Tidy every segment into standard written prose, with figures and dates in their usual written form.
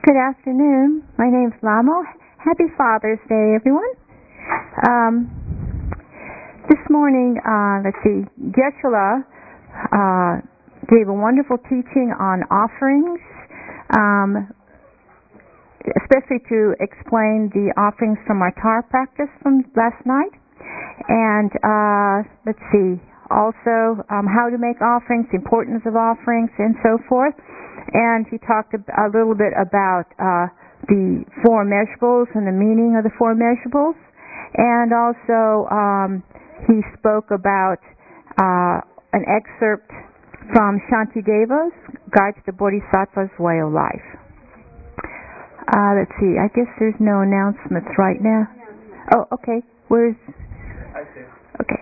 Good afternoon. My name's Lamo. Happy Father's Day, everyone. This morning, Geshe-la gave a wonderful teaching on offerings, especially to explain the offerings from our Torah practice from last night. And also how to make offerings, the importance of offerings, and so forth. And he talked a little bit about the four measurables and the meaning of the four measurables. And also he spoke about an excerpt from Shantideva's Guide to the Bodhisattva's Way of Life. I guess there's no announcements right now. Oh, okay. Where's... Okay.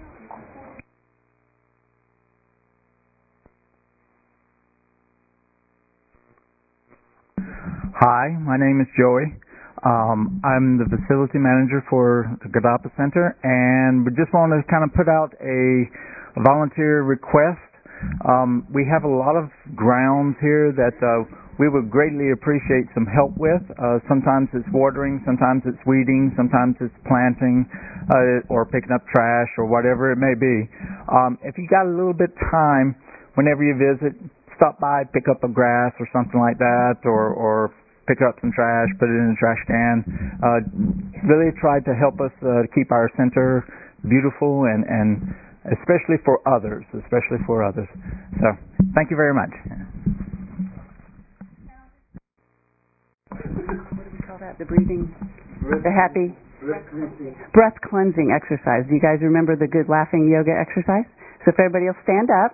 Hi, my name is Joey. I'm the facility manager for the Kadapa Center, and we just want to kind of put out a volunteer request. We have a lot of grounds here that we would greatly appreciate some help with. Sometimes it's watering, sometimes it's weeding, sometimes it's planting, or picking up trash, or whatever it may be. If you got a little bit of time, whenever you visit, stop by, pick up a grass or something like that, or pick up some trash, put it in a trash can. Really try to help us keep our center beautiful and especially for others. So, thank you very much. What do we call that? The breathing, the happy breath cleansing exercise. Do you guys remember the good laughing yoga exercise? So if everybody will stand up.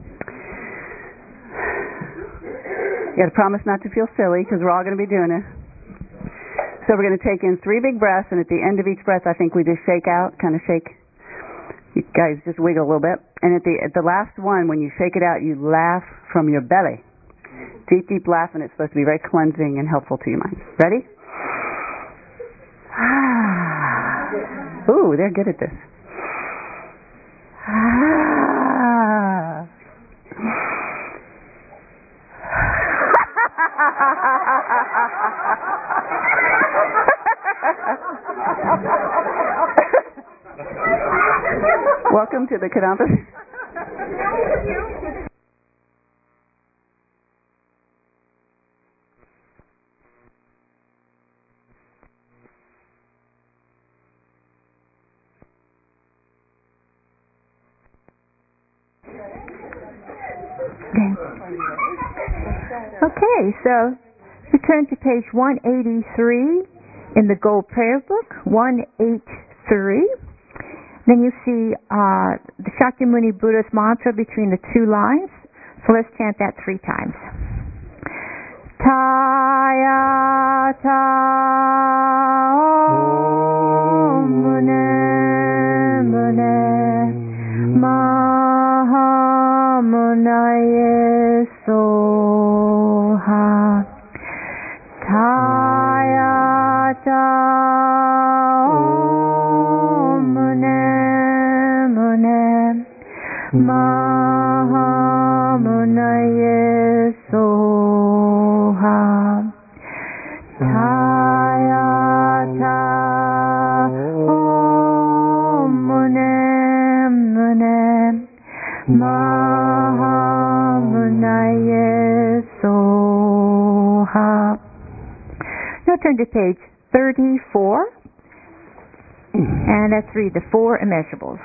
You got to promise not to feel silly because we're all going to be doing it. So we're going to take in 3 big breaths, and at the end of each breath, I think we just shake out, kind of shake. You guys just wiggle a little bit. And at the last one, when you shake it out, you laugh from your belly. Deep, deep laugh, and it's supposed to be very cleansing and helpful to your mind. Ready? Ooh, they're good at this. Welcome to the Kadampa. Okay, so we turn to page 183 in the Gold Prayer Book, 183. Then you see the Shakyamuni Buddha's mantra between the 2 lines. So let's chant that 3 times. Taya ta om mune mune maha munaye soha. Taya ta om mune mune maha munaye soha. Taya ta om mune mune maha munaye soha. Now turn to page 34, and let's read the 4 immeasurables.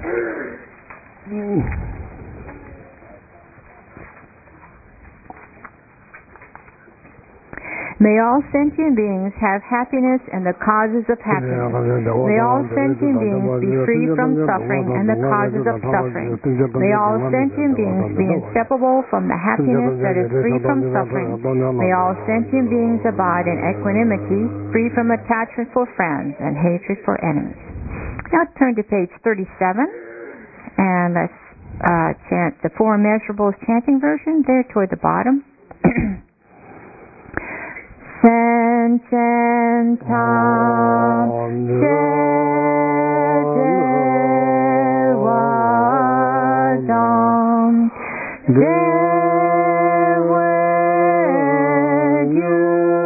May all sentient beings have happiness and the causes of happiness. May all sentient beings be free from suffering and the causes of suffering. May all sentient beings be inseparable from the happiness that is free from suffering. May all sentient beings abide in equanimity, free from attachment for friends and hatred for enemies. Now turn to page 37, and let's chant the 4 immeasurables chanting version there toward the bottom. Sen chen tam che je wa dong je we yu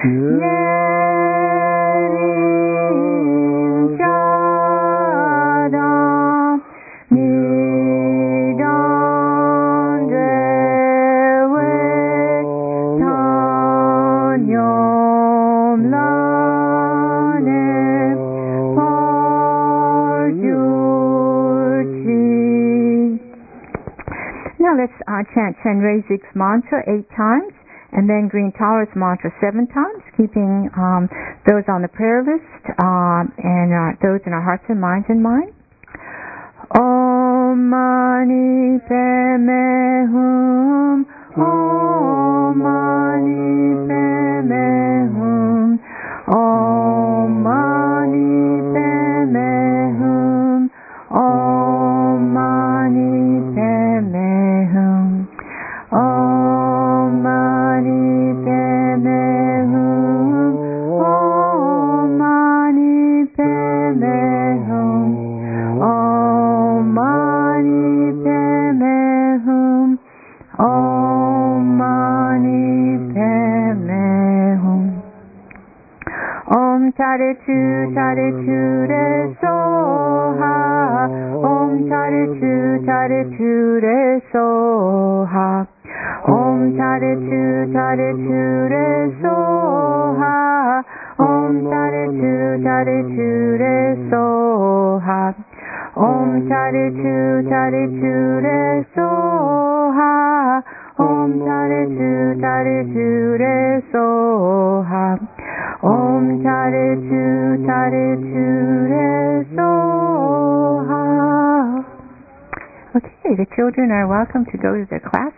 Now let's chant Chenrezig's mantra 8 times, and then Green Tolerance mantra 7 times, keeping those on the prayer list and those in our hearts and minds in mind. Om Mani Padme Hum, Om Mani Padme Hum, Om Mani Padme Hum, Om Mani Padme Hum, Om Mani Padme Hum, Om Mani Padme Hum, Om Mani Padme Hum, Om Mani Padme Hum. Om Tare Chu Re Soha, Om Tare Chu Re Soha, Om Tare Chu Re Soha, Om Tare Chu Re Soha, Om Tare Chu Re Soha, Om Tare Chu Re Soha, Om Tare Chu Re Soha. Okay, the children are welcome to go to their class.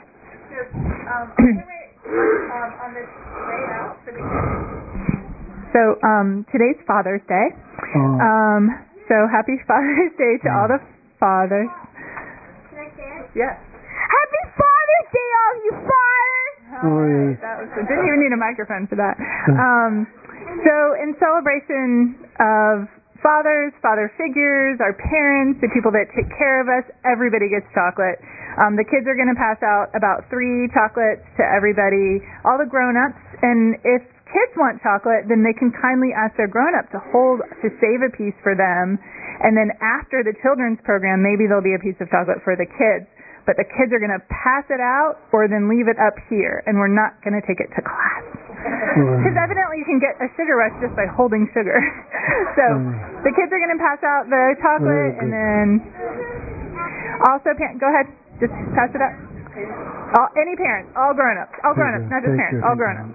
So today's Father's Day. So happy Father's Day to all the fathers. Can I stand? Yeah. Happy Father's Day, all you fathers! Didn't even need a microphone for that. So in celebration of fathers, father figures, our parents, the people that take care of us, everybody gets chocolate. The kids are going to pass out about 3 chocolates to everybody, all the grown-ups, and if kids want chocolate, then they can kindly ask their grown-up to save a piece for them, and then after the children's program, maybe there'll be a piece of chocolate for the kids. But the kids are going to pass it out or then leave it up here, and we're not going to take it to class. Because evidently you can get a sugar rush just by holding sugar. So the kids are going to pass out the chocolate, and then also, go ahead, just pass it up. Any parents, all grown-ups, not just parents, all grown-ups.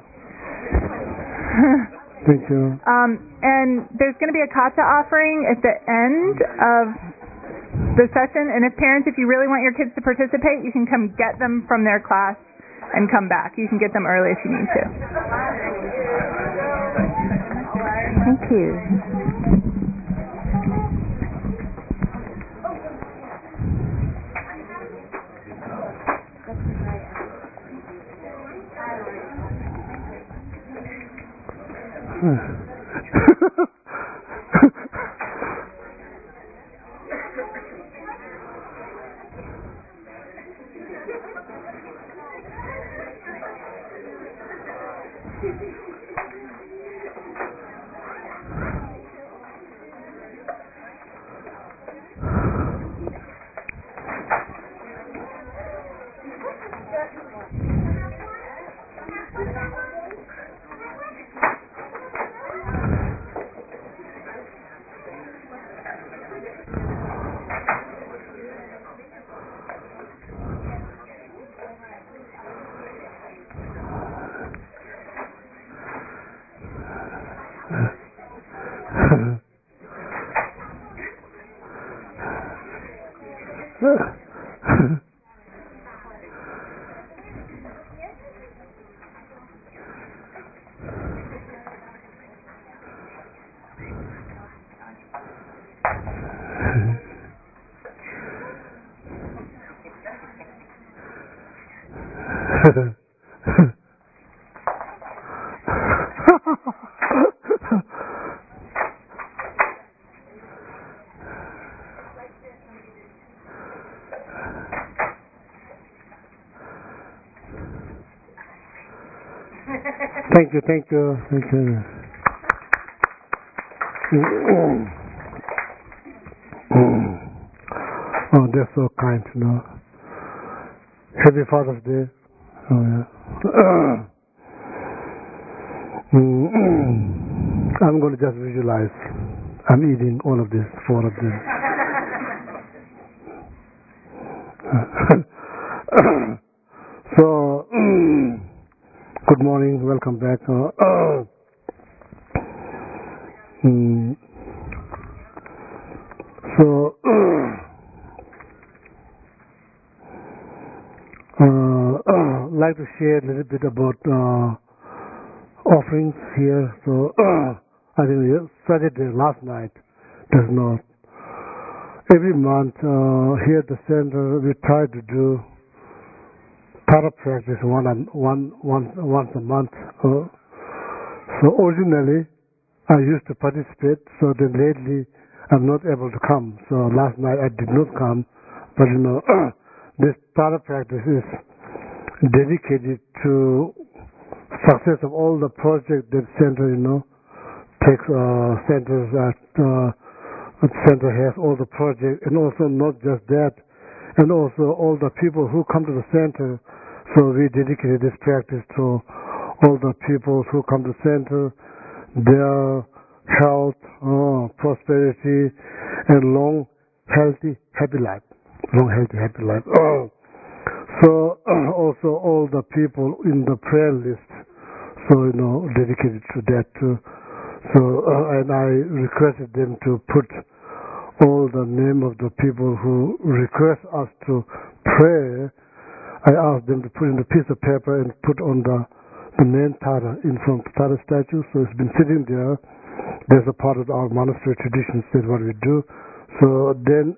Thank you. And there's going to be a kata offering at the end of the session, and if you really want your kids to participate, you can come get them from their class and come back. You can get them early if you need to. Thank you. Thank you, thank you, thank you. Oh, they're so kind, you know. Happy Father's Day. Oh, yeah. I'm going to just visualize. I'm eating all of this, 4 of them. So, good morning, welcome back. So, I'd like to share a little bit about offerings here. So, I think we started there last night. There's no. Every month here at the center, we try to do Tara practice once a month. So originally, I used to participate. So then lately, I'm not able to come. So last night I did not come. But you know, this Tara practice is dedicated to success of all the projects that center, you know, takes centers at center has all the projects, and also not just that, and also all the people who come to the center. So we dedicated this practice to all the people who come to the center, their health, prosperity, and long, healthy, happy life. Long, healthy, happy life. So also all the people in the prayer list, so you know, dedicated to that too. So and I requested them to put all the name of the people who request us to pray. I asked them to put in a piece of paper and put on the main Tara in front of the Tara statue. So it's been sitting there. There's a part of our monastery traditions. That's what we do. So then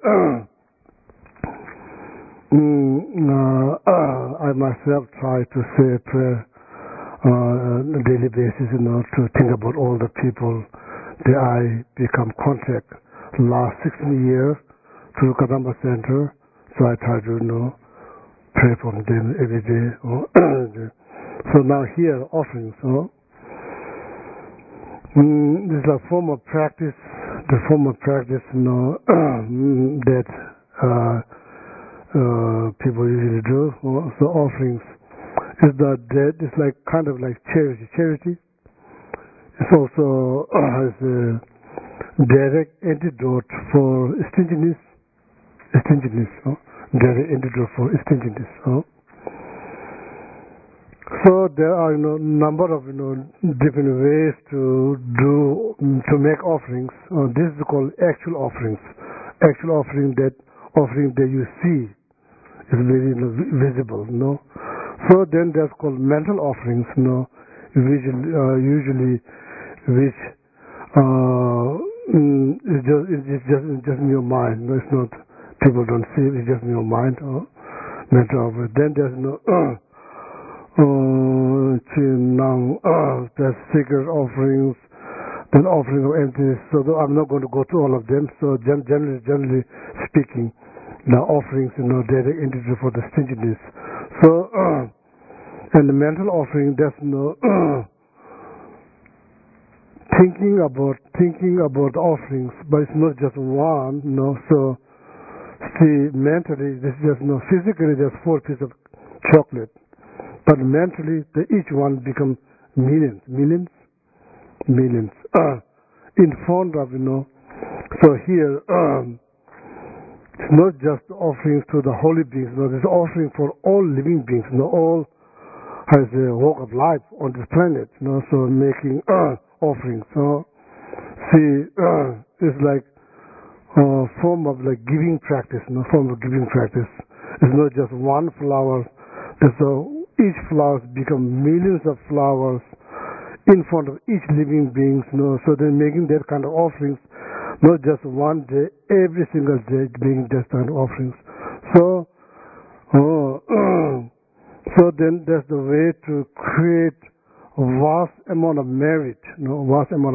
I myself try to say a prayer on a daily basis, you know, to think about all the people that I become contact last 16 years through Kadamba Center. So I try to, you know, pray for them every day. So now here, offerings. This is a form of practice, the form of practice, you know, that people usually do. So offerings is that it's like kind of like charity. It's also has a direct antidote for stinginess. Direct antidote for stinginess. So there are, you know, number of, you know, different ways to make offerings. This is called actual offerings. Actual offering that you see is very, you know, visible. You know. So then there's called mental offerings. You know, usually which it's just in your mind. No, it's not, people don't see it, it's just in your mind. Mental offering. Then there's there's sacred offerings, then offering of emptiness. So I'm not going to go through all of them. So generally speaking, the offerings, you know, they're the indicator for the stinginess. So and the mental offering, there's no thinking about the offerings, but it's not just one, you know. So see, mentally, there's just no, physically there's 4 pieces of chocolate, but mentally each one becomes millions in front of, you know. So here it's not just offerings to the holy beings, no, there's offering for all living beings, you know, all has a walk of life on this planet, you know. So making offerings. So see, it's like a form of like giving practice, you know, form of giving practice. It's not just one flower. So each flower become millions of flowers in front of each living being, you know. So they're making that kind of offerings, not just one day, every single day making that kind of offerings. So so then there's the way to create a vast amount of merit, you know,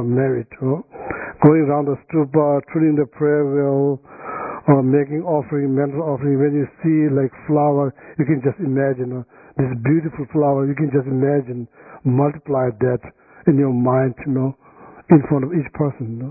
going around the stupa, turning the prayer wheel, or making offering, mental offering. When you see like flower, you can just imagine this beautiful flower. You can just imagine multiply that in your mind, in front of each person.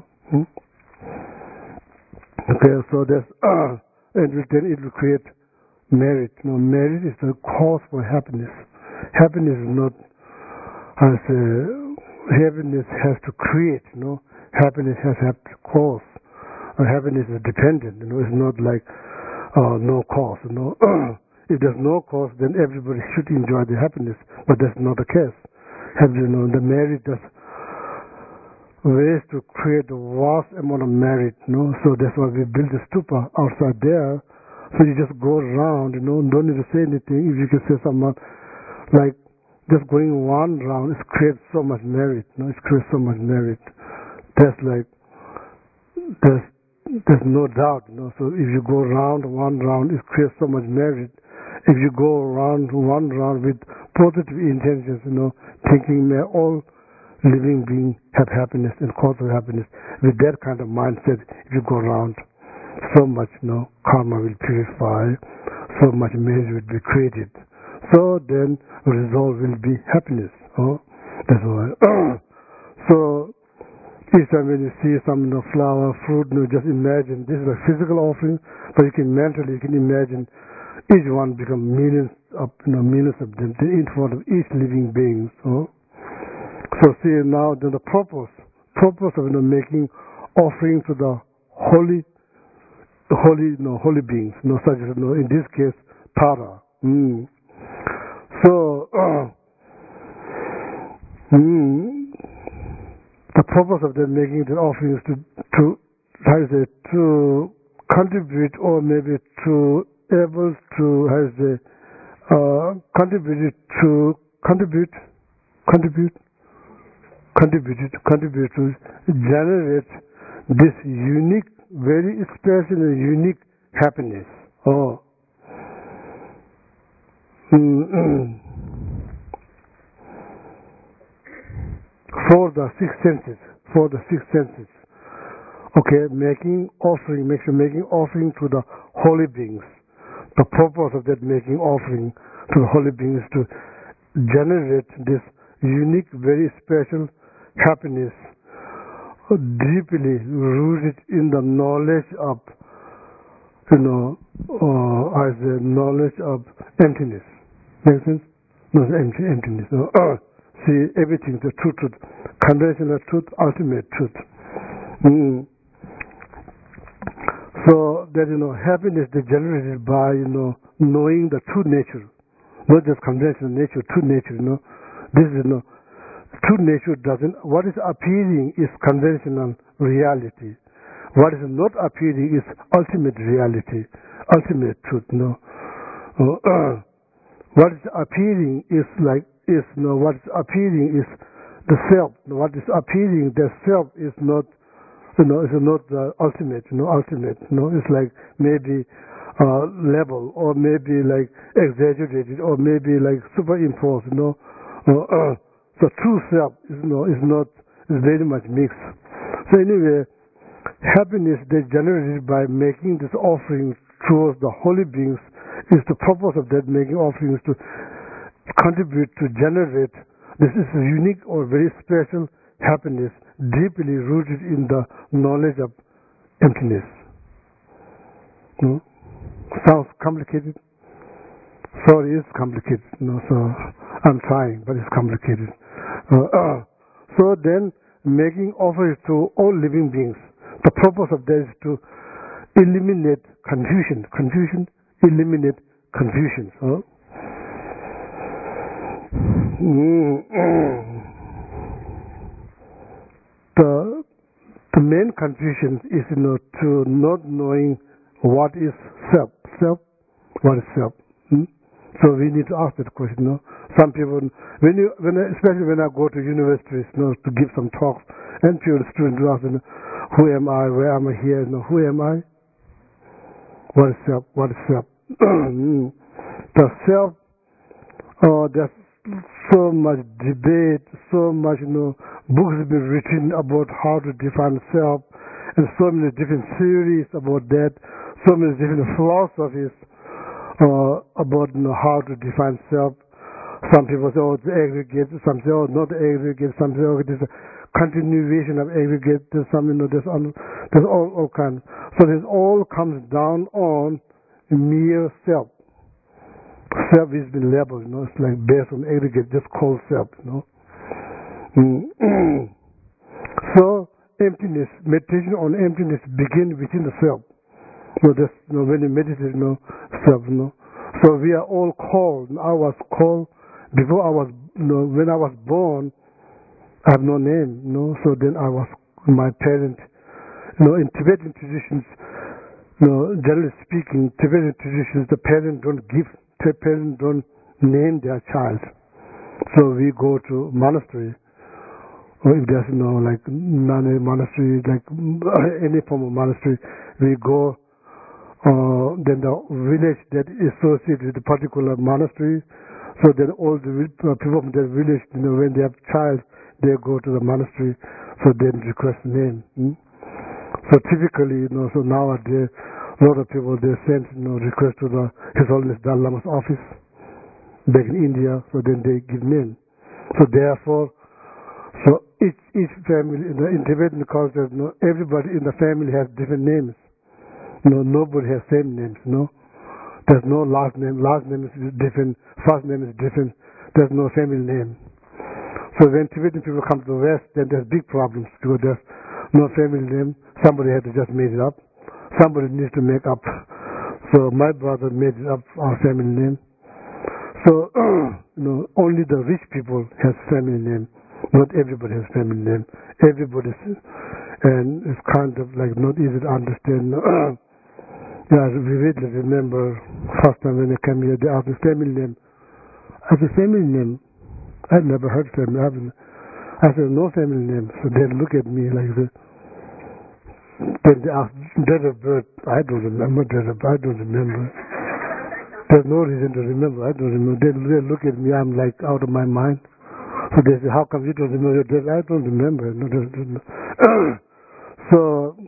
Okay, so that's and then it will create merit. Merit is the cause for happiness. Happiness is not as happiness has to create. Happiness has to cause. Happiness is dependent. It's not like no cause. If there's no cause, then everybody should enjoy the happiness. But that's not the case. The merit does ways to create a vast amount of merit. So that's why we build the stupa outside there. So you just go around. Don't need to say anything. If you can say something like just going one round, it creates so much merit. It creates so much merit. That's like there's no doubt. So if you go around one round, it creates so much merit. If you go around one round with positive intentions, thinking may all living beings have happiness and cause of happiness. With that kind of mindset, if you go around, so much karma will purify, so much merit will be created. So then the result will be happiness. That's why. So each time when you see some flower, fruit, just imagine this is a physical offering, but you can mentally imagine each one become millions of them in front of each living being. So see now the purpose of making offering to the holy beings, such as in this case Tara. So the purpose of them making the offering is to contribute, or maybe to able to contribute to generate this unique, very special and unique happiness. For the six senses. Okay, making offering to the holy beings. The purpose of that making offering to the holy beings is to generate this unique, very special happiness, deeply rooted in the knowledge of, as the knowledge of emptiness. Make sense? No, emptiness. See, everything, the truth, conventional truth, ultimate truth. So that happiness is generated by knowing the true nature, not just conventional nature, true nature. This is true nature doesn't. What is appearing is conventional reality. What is not appearing is ultimate reality, ultimate truth. What is appearing is what is appearing is the self. What is appearing, the self is not. It's not the ultimate. It's like maybe level, or maybe like exaggerated, or maybe like superimposed. The true self is very much mixed. So anyway, happiness that's generated by making this offering towards the holy beings is the purpose of that making offerings, to contribute to generate this is a unique or very special happiness deeply rooted in the knowledge of emptiness. Sounds complicated? Sorry, it's complicated. So I'm trying, but it's complicated. So then, making offerings to all living beings. The purpose of that is to eliminate confusion. Eliminate confusion. The main confusion is to not knowing what is self. What is self? So we need to ask that question. Some people, especially when I go to universities, to give some talks, and students ask, who am I? Where am I here? Who am I? What is self? What is self? The self. There's so much debate, so much books have been written about how to define self, and so many different theories about that, so many different philosophies about how to define self. Some people say, oh, it's aggregate. Some say, oh, not aggregate. Some say, oh, it is a continuation of aggregate. There's some, there's all kinds. So this all comes down on mere self. Self has been labeled, it's like based on aggregate, just called self, So emptiness, meditation on emptiness begins within the self. When you meditate, self, So we are all called. I was called before I was, when I was born. I have no name, So then I was my parent. In Tibetan traditions, generally speaking, Tibetan traditions, the parents don't name their child. So we go to monastery, or if there's like monastery, like any form of monastery, we go. Then the village that is associated with the particular monastery. So then all the people from that village, when they have child, they go to the monastery. So then request name. So typically, so nowadays, a lot of people they send request to the His Holiness Dalai Lama's office back in India. So then they give name. So therefore, each family in Tibetan culture, everybody in the family has different names. Nobody has same names. There's no last name. Last name is different. First name is different. There's no family name. So when Tibetan people come to the West, then there's big problems because there's no family name. Somebody had to just make it up. Somebody needs to make up. So my brother made it up, our family name. So only the rich people has family name. Not everybody has family name. Everybody's, and it's kind of like not easy to understand. I vividly remember first time when I came here, they asked me family name. I said, family name? I'd never heard family. I said, no family name. So they look at me like this. Then they asked, date of birth. I don't remember date of birth. I don't remember. There's no reason to remember. I don't remember. They look at me, I'm like out of my mind. So they say, how come you don't remember your date? I don't remember. So,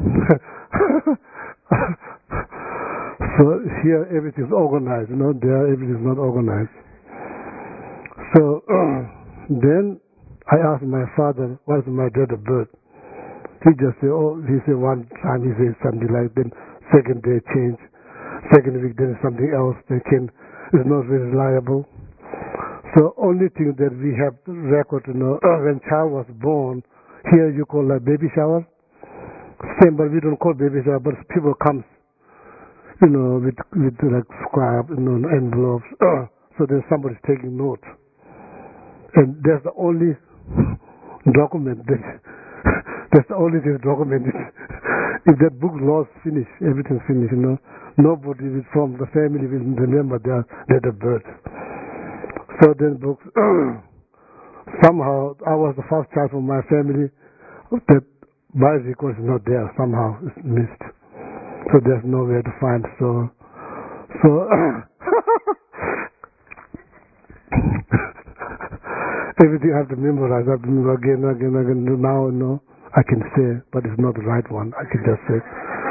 so here everything's organized, there everything's not organized. So then I asked my father, what's my date of birth? He just said, he said one time he said something like, then second day change, second week then something else, it's not very reliable. So only thing that we have record, when child was born, here you call like baby shower. Same, but we don't call baby shower, but people come, with like scribe, envelopes. So then somebody's taking notes. And that's the only document that's the only thing documented. If that book lost, finished, everything's finished, Nobody from the family will remember their date of birth. So then books, somehow I was the first child from my family that my record is not there, somehow it's missed. So there's nowhere to find, so everything I have to memorize, I have to remember again. Now, I can say, but it's not the right one. I can just say,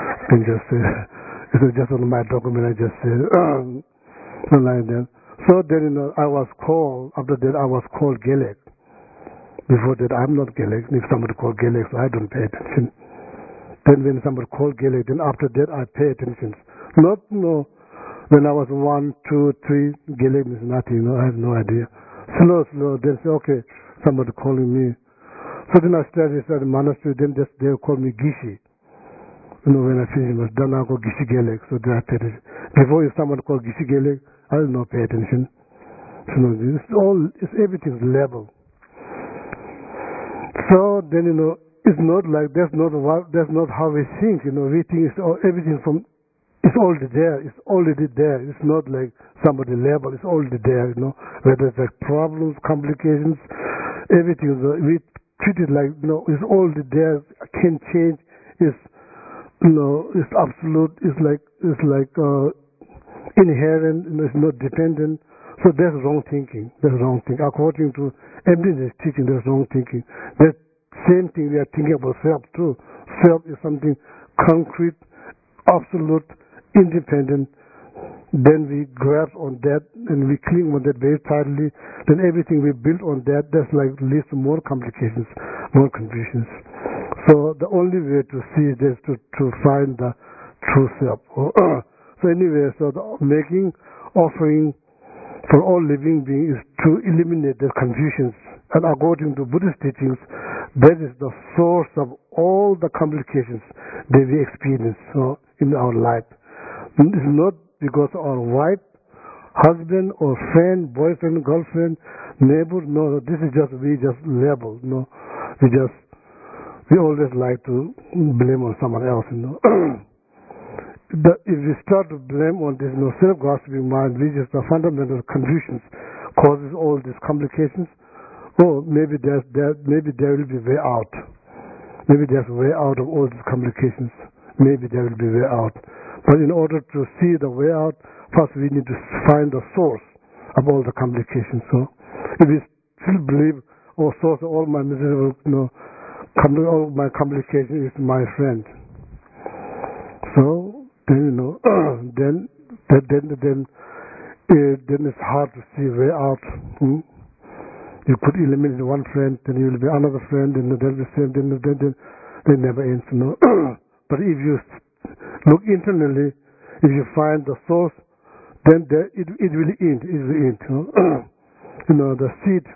it's just on my document, I just say, something like that. So then, I was called, after that I was called Gelek. Before that, I'm not Gelek. If somebody called Gelek, so I don't pay attention. Then when somebody called Gelek, then after that I pay attention. Not, when I was 1, 2, 3, Gelek is nothing, I have no idea. Slow, then say, okay, somebody calling me. So then I started monastery, then they call me Gishi. When I finished, I was done, I go Gishi Gelek, so then I paid attention. Before if someone called Gishi Gelek, I did not pay attention. So everything's level. So then, it's not like, that's not how we think, we think everything it's already there, it's already there. It's not like somebody level, it's already there, whether it's like problems, complications, everything, we treat it like, it's already there, can't change, it's absolute, it's like inherent, it's not dependent. So that's wrong thinking. According to emptiness teaching, that's wrong thinking. That same thing we are thinking about self too. Self is something concrete, absolute, independent, then we grasp on that and we cling on that very tightly, then everything we build on that, that's like leads to more complications, more confusions. So the only way to see this to find the true self. So anyway, so the making offering for all living beings is to eliminate the confusions. And according to Buddhist teachings, that is the source of all the complications that we experience in our life. It's not because our wife, husband, or friend, boyfriend, girlfriend, neighbor. No, this is just we just label. No, we always like to blame on someone else. If we start to blame on this self-grasping mind, which is the fundamental confusions, causes all these complications. Oh, maybe there will be way out. Maybe there's a way out of all these complications. Maybe there will be way out. But in order to see the way out, first we need to find the source of all the complications. So, if we still believe, source of all my miserable, all my complications is my friend. So then then it's hard to see way out. You could eliminate one friend, then you will be another friend, and then the same, then they never ends. But if you look internally, if you find the source, then it will end. It will end. The seed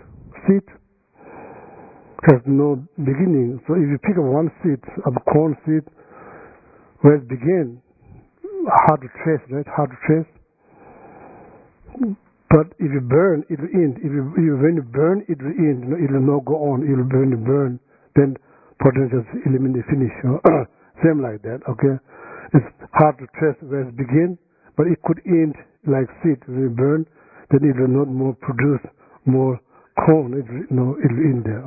has no beginning. So if you pick up one seed, a corn seed, where it began, hard to trace, right? Hard to trace. But if you burn, it will end. When you burn, it will end. It will not go on. It will burn. Then potential eliminate, finish. Same like that. Okay. It's hard to trace where it began, but it could end like seed. When you burn, then it will not more produce more corn. It will end there.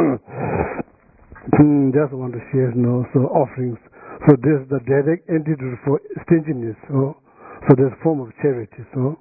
Just want to share. So offerings. So this is the direct antidote for stinginess. So there's a form of charity. So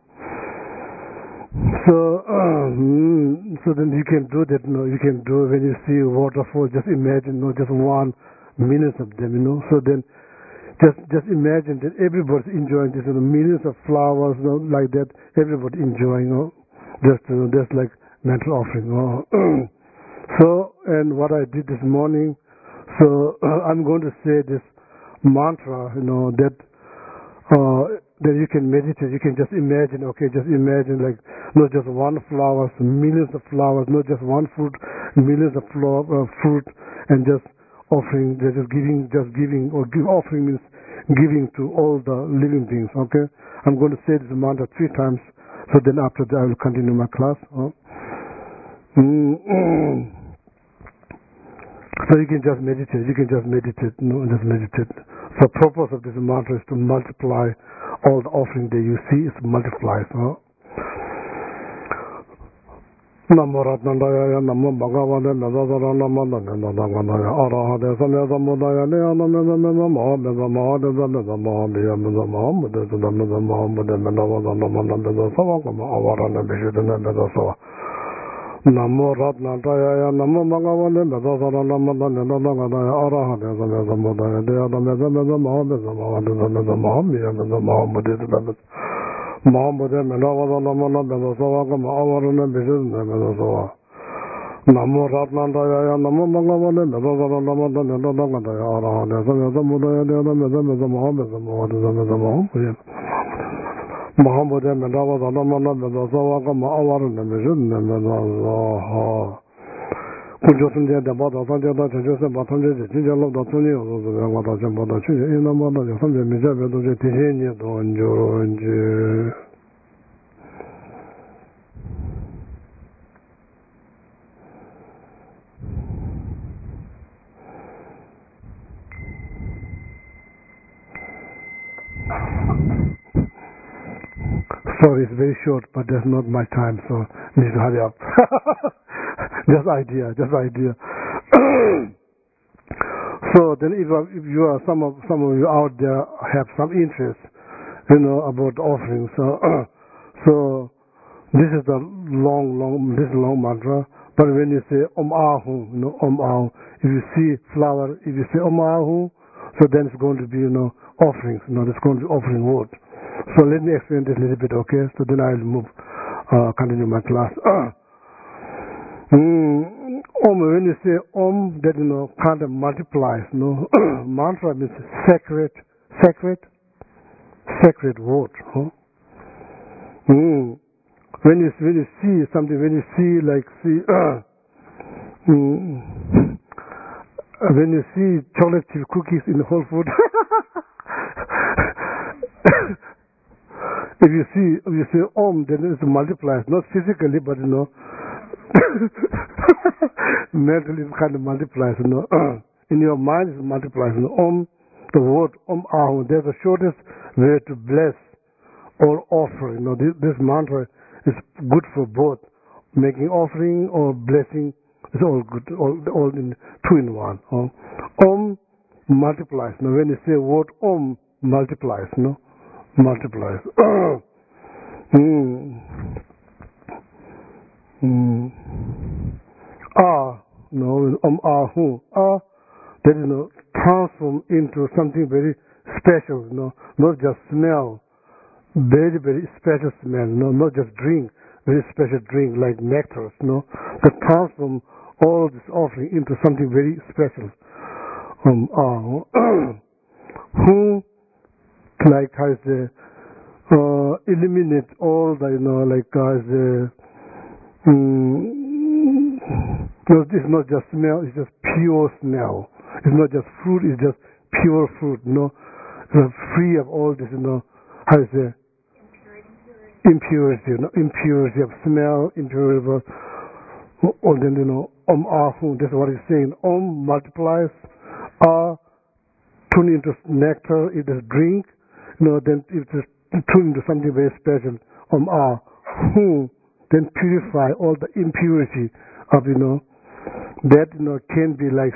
then you can do that. You can do when you see a waterfall. Just imagine, just 1 million of them. So then, just imagine that everybody's enjoying this. Millions of flowers, like that. Everybody enjoying. Just like mental offering. So, and what I did this morning. So I'm going to say this mantra. That you can meditate. You can just imagine. Okay, just imagine like not just one flower, millions of flowers, not just one fruit, millions of fruit, and just offering. Just giving, or offering means giving to all the living beings. Okay, I'm going to say this mantra 3 times. So then after that I will continue my class. So you can just meditate. Just meditate. So the purpose of this mantra is to multiply all the offering that you see. Is multiplies. Namo Ratnandaya, Namo Bhagavane, Nadadara Namandanandaya, Arahade, Samyasamudaya, Niyanamedameda, Mahameda, Mahadeza, Mahamia, Mahamudeza, Mahamudeza, Namadanamanandeza, Savakama, Avarana, Bishidana, Medasawa. Namo Ratnandaya, Namo Bhagavane, Nadadara Namandanandaya, Arahade, Samyasamudaya, Niyanamedameda, Mahameda, Mahadeza, Mahamia, Mahamudeza, Mahamudaya Menavada Namana Bedasawa Avarana Bishidana Bedasawa. Namo Ratnandaya, Namo Bhagavane, Medasara Namada Nedadangandaya, Arahane, Samyasamudaya, Niyanamedameda, Mahameda, Mahadeza, Mahamudaya. Mahamudaya Menavada Namana Bedasawa Avarana Bishidana Bedasawa. Kunjosunja Debada Sanjada Chajose Batanje, Jinjalo Datuni, Wata Jambada Chuja, Inamada, Sanja Mijabedo, Tijini, Donjo. Sorry, it's very short, but that's not my time, so I need to hurry up. Just idea. So then, if you are some of you out there have some interest, about offerings. So this is the long mantra. But when you say Om Ahu, Om Ahu, if you see flower, if you say Om Ahu, so then it's going to be offerings. It's going to be offering wood. So let me explain this a little bit, okay? So then I'll continue my class. When you say that kind of multiplies, mantra means sacred word. Huh? When you see something, when you see when you see chocolate chip cookies in the Whole Food, if you say then it multiplies, not physically, but mentally it kind of multiplies. In your mind it multiplies. The word Ahu, there's the shortest way to bless or offer. This mantra is good for both. Making offering or blessing is all good, all in two in one. Multiplies. When you say word multiplies, multiplies. Ahu. That transform into something very special. Not just smell. Very, very special smell. Not just drink. Very special drink like nectar. That transform all this offering into something very special. Who has eliminate all the it's not just smell, it's just pure smell. It's not just fruit, it's just pure fruit. It's free of all this impurity of smell, impurity of Ahu. That's what it's saying. Multiplies, turn into nectar, it is drink, then it is turn into something very special. Ahu, then purify all the impurity of that can be like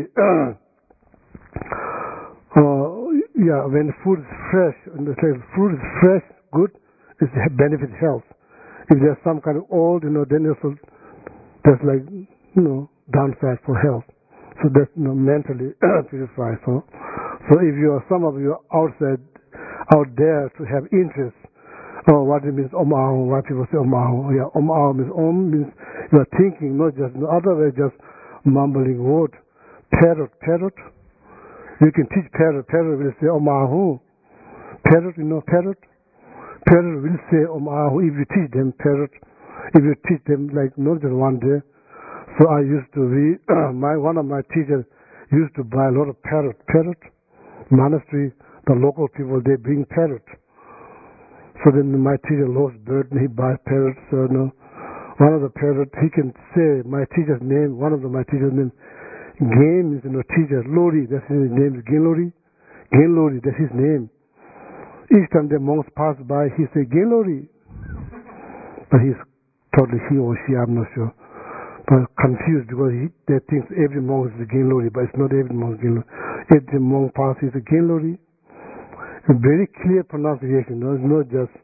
when food is fresh, and fruit is fresh, good, it benefits health. If there's some kind of old, then also there's downside for health. So that's mentally purified. So if some of you out there to have interest, what it means Ahu, why people say Ahu. Yeah, Ahu means you are thinking, not just other way, just mumbling word. Parrot. You can teach parrot will say Ahu. Parrot will say Ahu if you teach them parrot. If you teach them not just one day. So I used to read, one of my teachers used to buy a lot of parrot monastery. The local people, they bring parrot. So then my teacher lost bird and he buys parrots. So one of the parrots, he can say my teacher's name. One of my teacher's name, Game is teacher. Lori, that's his name. Is Genlori. Genlori, that's his name. Each time the monks pass by, he say Genlori. But he's totally he or she, I'm not sure. But confused because they think every monk is a Genlori, but it's not every monk is Genlori. Every monk passes, he's a Genlori. A very clear pronunciation. It's not just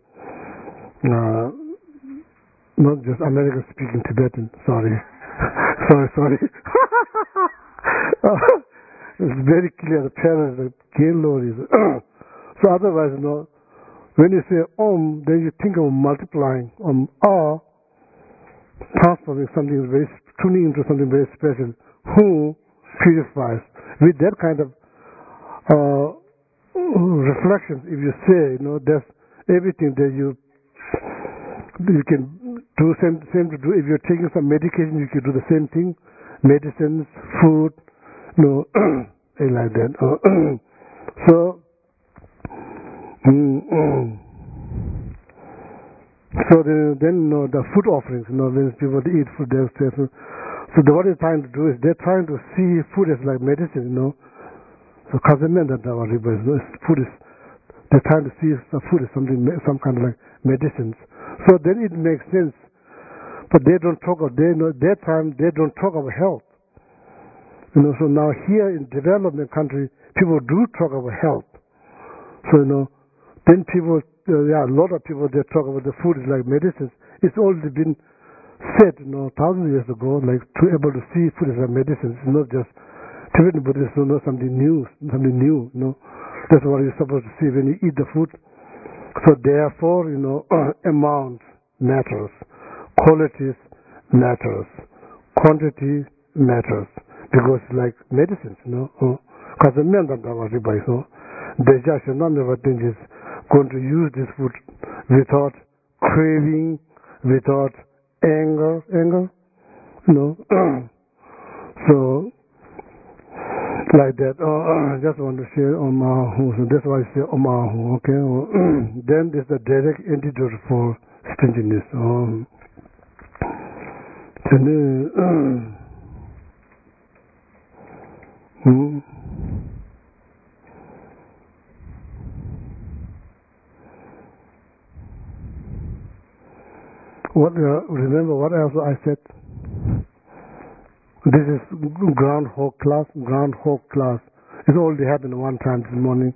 American speaking Tibetan. Sorry. sorry. It's very clear. The parents, the Genlori. So otherwise, when you say then you think of multiplying. Transforming something very, tuning into something very special. Who purifies? With that kind of reflections, if you say, that's everything that you can do same to do. If you're taking some medication, you can do the same thing. Medicines, food, like that. So then the food offerings, when people eat food, they say food. So what they're trying to do is they're trying to see food as like medicine, So food is, they're trying to see the food as something, some kind of like medicines. So then it makes sense. But they don't talk of, that time they don't talk of health. So now here in development country, people do talk about health. So then people, a lot of people, they talk about the food is like medicines. It's already been said, thousands of years ago, like to able to see food as like medicines. It's not just Tibetan Buddhists something new. That's what you're supposed to see when you eat the food. So therefore, amount matters, qualities matters, quantity matters, because like medicines, because the men that are everybody, so they just not never think is going to use this food without craving, without anger, so like that. I just want to share Omahu. So that's why I say Omahu. Okay. Then there's the direct antidote for stinginess. Remember what else I said? This is groundhog class. It already happened one time this morning.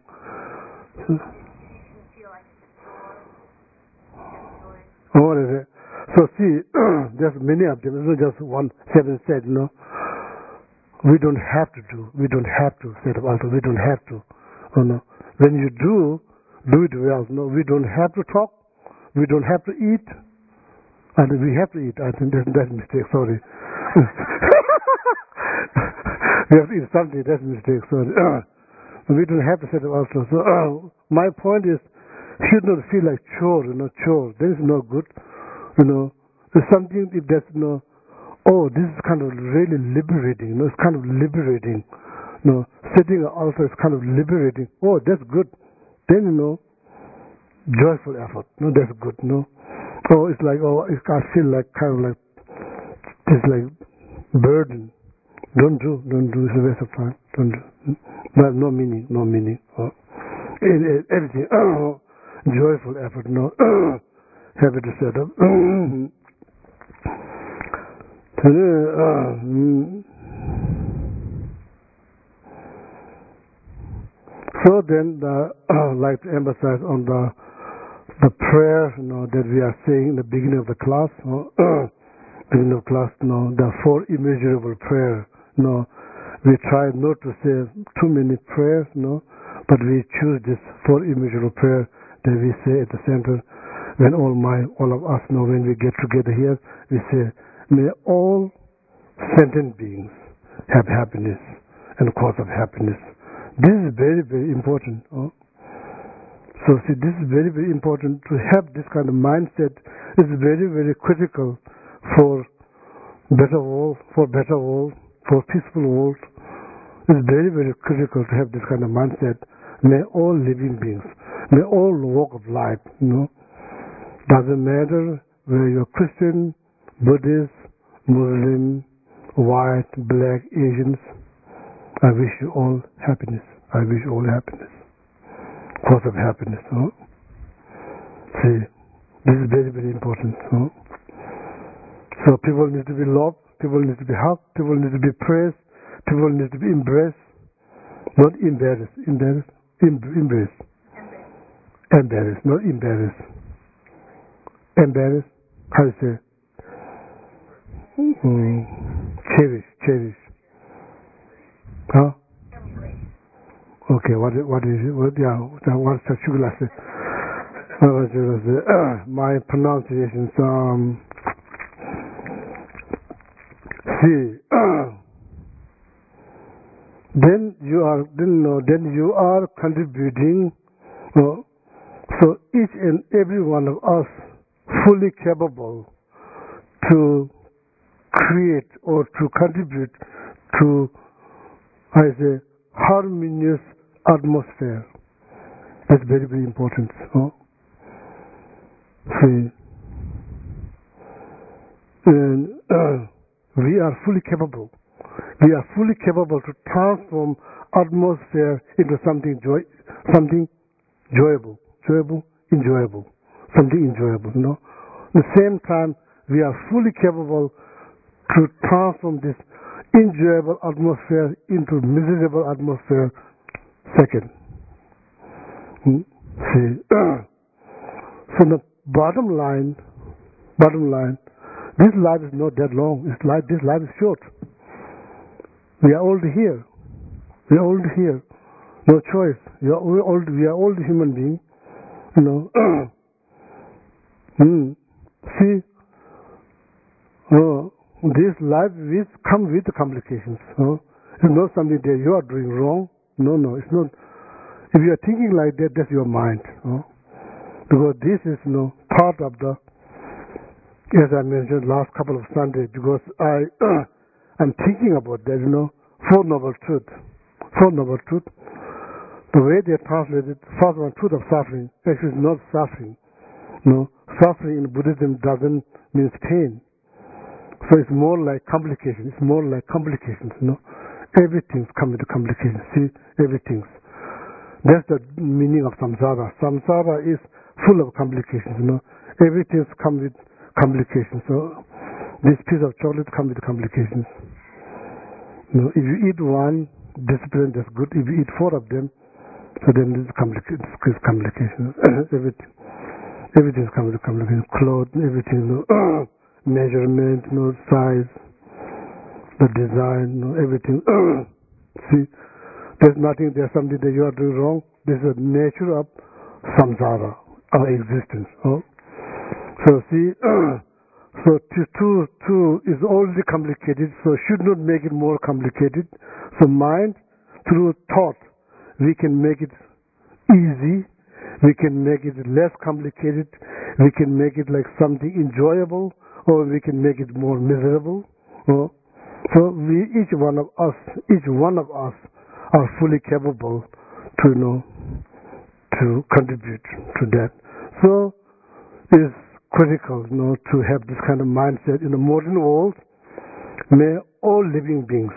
What is it? So see, there's many of them. It's not just one. Seven said, we don't have to set up altar. We don't have to. When you do it well. We don't have to talk. We don't have to eat. And we have to eat. I think that's a mistake. Sorry. We have to eat something. That's a mistake. Sorry. We don't have to set up altar. So my point is, should not feel like chore. Chore. That is not good. There's something if that's this is kind of really liberating. It's kind of liberating. Setting an altar is kind of liberating. Oh, that's good. Then joyful effort. That's good. Oh, it's like I feel like kind of like it's like burden. Don't do. It's a waste of time. Don't do. But no meaning. Everything. Joyful effort. Happy to set up. So then, I'd like to emphasize on the prayer, that we are saying in the beginning of the class. The four immeasurable prayer. We try not to say too many prayers, but we choose this four immeasurable prayer that we say at the center. When all of us when we get together here, we say, may all sentient beings have happiness and cause of happiness. This is very, very important. So see, this is very, very important to have this kind of mindset. It's very, very critical for better world, for peaceful world. It's very, very critical to have this kind of mindset. May all living beings, may all walk of life, doesn't matter whether you're Christian, Buddhist, Muslim, white, black, Asians. I wish you all happiness. Cause of happiness. See, this is very, very important. So people need to be loved, people need to be hugged, people need to be praised, people need to be embraced, not embarrassed. Embrace. Embarrassed, not embarrassed. Embarrassed, how do you say? Cherish. Huh? Okay, what is it? What's the sugar? My pronunciations. See, then you are contributing. So each and every one of us fully capable to create or to contribute to, harmonious atmosphere. That's very, very important. See, and we are fully capable. We are fully capable to transform atmosphere into something enjoyable. At the same time, we are fully capable to transform this enjoyable atmosphere into miserable atmosphere. Second. See. So the bottom line, this life is not that long. This life is short. We are all here. No choice. We are all human beings. See, this life come with complications. It's not something that you are doing wrong. No, it's not. If you are thinking like that, that's your mind. Because this is part of the, as I mentioned last couple of Sundays, because I'm thinking about that, Four Noble Truth. Four Noble Truth. The way they translated first one, truth of suffering, actually is not suffering. Suffering in Buddhism doesn't mean pain. So it's more like complications. It's more like complications, Everything's coming to complications. See, everything's. That's the meaning of samsara. Samsara is full of complications, Everything's come with complications. So this piece of chocolate comes with complications. If you eat one discipline, that's good. If you eat four of them, so then it's complications. Everything's coming to complications. Clothes, everything, measurement, size, the design, everything. See, there's something that you are doing wrong. This is the nature of samsara, our existence. So see, so two is already complicated, so should not make it more complicated. So mind, through thought, we can make it easy, we can make it less complicated, we can make it like something enjoyable, or we can make it more miserable. So each one of us are fully capable to contribute to that. So it's critical, to have this kind of mindset in the modern world. May all living beings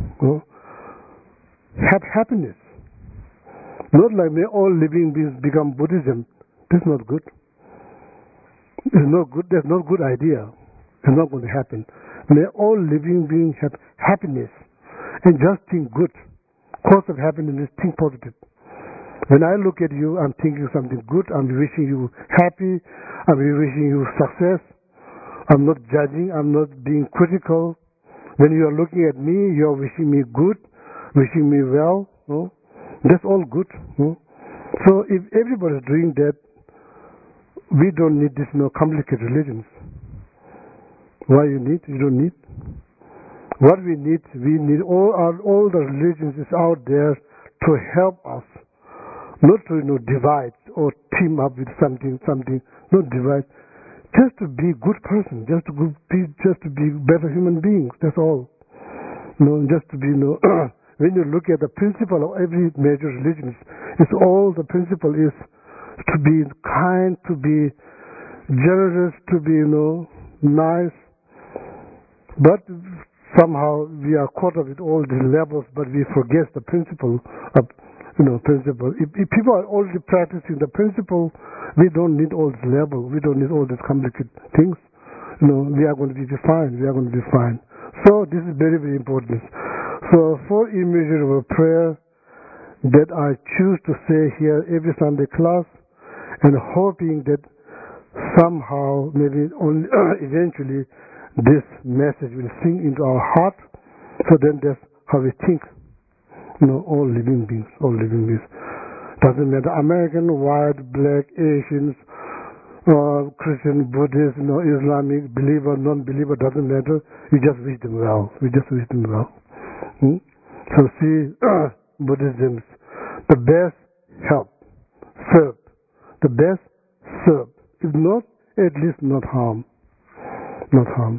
have happiness. Not like may all living beings become Buddhism. That's not good. It's not good. That's not a good idea. It's not going to happen. May all living beings have happiness and just think good. Cause of happiness is think positive. When I look at you, I'm thinking something good. I'm wishing you happy. I'm wishing you success. I'm not judging. I'm not being critical. When you are looking at me, you are wishing me good, wishing me well. That's all good. So if everybody is doing that, we don't need this complicated religions. Why you need? You don't need. What we need all the religions is out there to help us, not to divide or team up with something, not divide. Just to be a good person, just to be better human beings. That's all. Just to be when you look at the principle of every major religion, it's all the principle is to be kind, to be generous, to be nice. But somehow we are caught up with all these levels, but we forget the principle of principle. If people are already practicing the principle, we don't need all this level. We don't need all these complicated things. We are going to be fine. We are going to be fine. So this is very, very important. So for immeasurable prayer that I choose to say here every Sunday class, and hoping that somehow, maybe only eventually, this message will sink into our heart. So then that's how we think. All living beings. Doesn't matter American, white, black, Asians, Christian, Buddhist, Islamic, believer, non-believer, doesn't matter. We just wish them well. So see, Buddhism, the best help, serve. The best serve. If not, at least not harm. Not harm.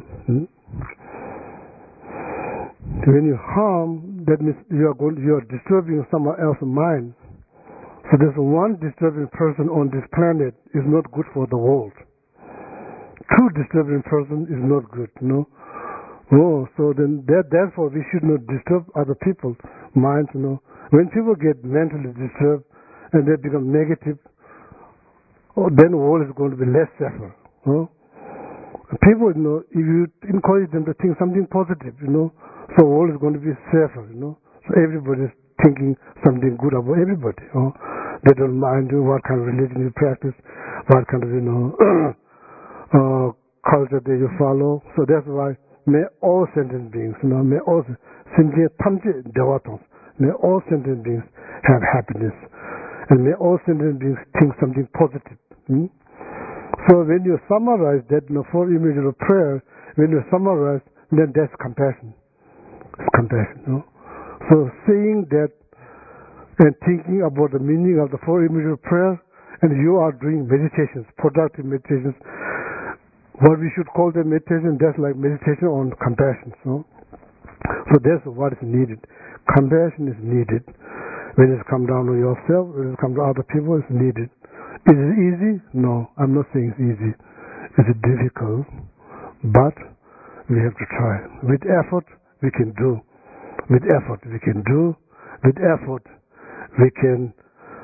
When you harm, that means you are disturbing someone else's mind. So there's one disturbing person on this planet is not good for the world. Two disturbing person is not good, so then therefore we should not disturb other people's minds, When people get mentally disturbed and they become negative, then the world is going to be less safer. People, if you encourage them to think something positive, so the world is going to be safer, So everybody is thinking something good about everybody. They don't mind what kind of religion you practice, what kind of culture that you follow. So that's why may all sentient beings, may all sentient beings have happiness. And may all sentient beings think something positive. So when you summarize that four images of prayer, when you summarize, then that's compassion. It's compassion. So saying that and thinking about the meaning of the four images of prayer, and you are doing meditations, productive meditations, what we should call the meditation, that's like meditation on compassion. So that's what is needed. Compassion is needed. When it comes down to yourself, when it comes to other people, it's needed. Is it easy? No, I'm not saying it's easy. It's difficult, but we have to try. With effort, we can do. With effort, we can do. With effort, we can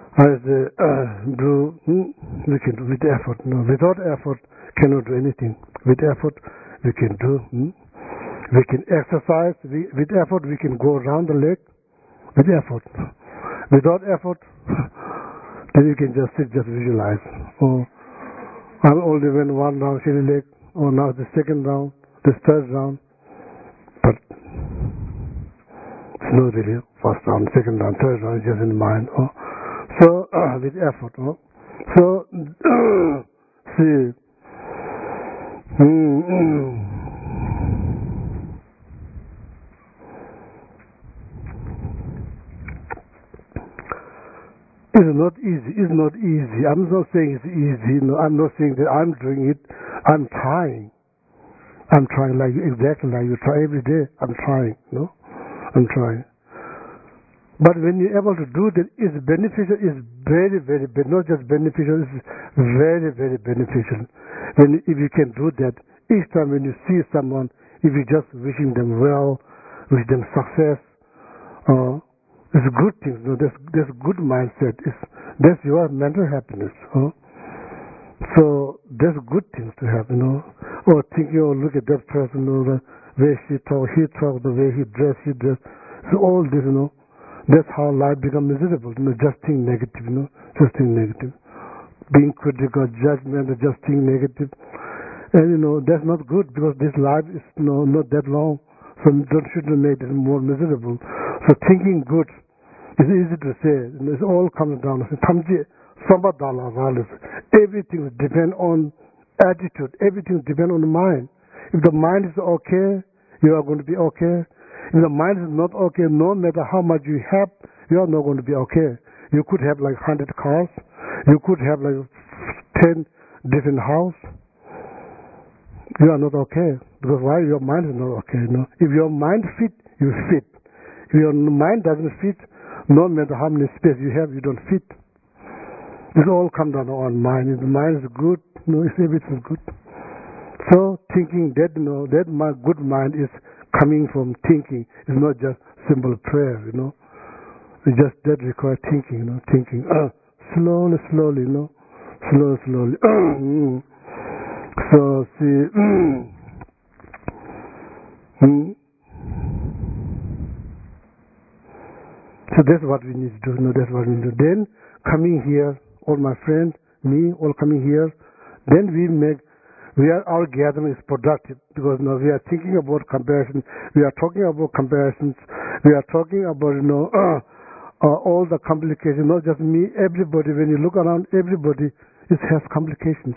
do. We can do with effort. No, without effort, cannot do anything. With effort, we can do. We can exercise. With effort, we can go around the lake. With effort. Without effort, then you can just sit, just visualize. Oh, I only went one round, Shiri Lake. Oh, now the second round, the third round. But it's not really first round, second round, third round, just in the mind. Oh. So, with effort. Oh. So, see. It's not easy. It's not easy. I'm not saying it's easy. No, I'm not saying that I'm doing it. I'm trying. I'm trying like you, exactly like you try every day. I'm trying. No, I'm trying. But when you're able to do that, it's beneficial. It's very, very, not just beneficial. It's very, very beneficial. If you can do that each time when you see someone, if you just wishing them well, wish them success. It's good things. That's good mindset. That's your mental happiness. So that's good things to have. Or thinking, look at that person. The way she talk, he talk, the way he dress, he dress. So all this, that's how life becomes miserable. Just think negative. Just think negative. Being critical, judgment, just think negative. And that's not good because this life is not that long. So shouldn't make it more miserable. So thinking good is easy to say. It's all comes down. Everything depends on attitude. Everything depends on the mind. If the mind is okay, you are going to be okay. If the mind is not okay, no matter how much you have, you are not going to be okay. You could have like 100 cars. You could have like 10 different houses. You are not okay. Because why? Your mind is not okay. If your mind fit, you fit. If your mind doesn't fit, no matter how many space you have, you don't fit. It all comes down on mind. If the mind is good, everything is good. So thinking that my good mind is coming from thinking. It's not just simple prayer. It's just that requires thinking. Thinking slowly, slowly. Slowly. So see. So that's what we need to do. That's what we need to do. Then coming here, all my friends, me, all coming here, then our gathering is productive because now we are thinking about comparison. We are talking about comparisons. We are talking about all the complications. Not just me, everybody. When you look around, everybody has complications.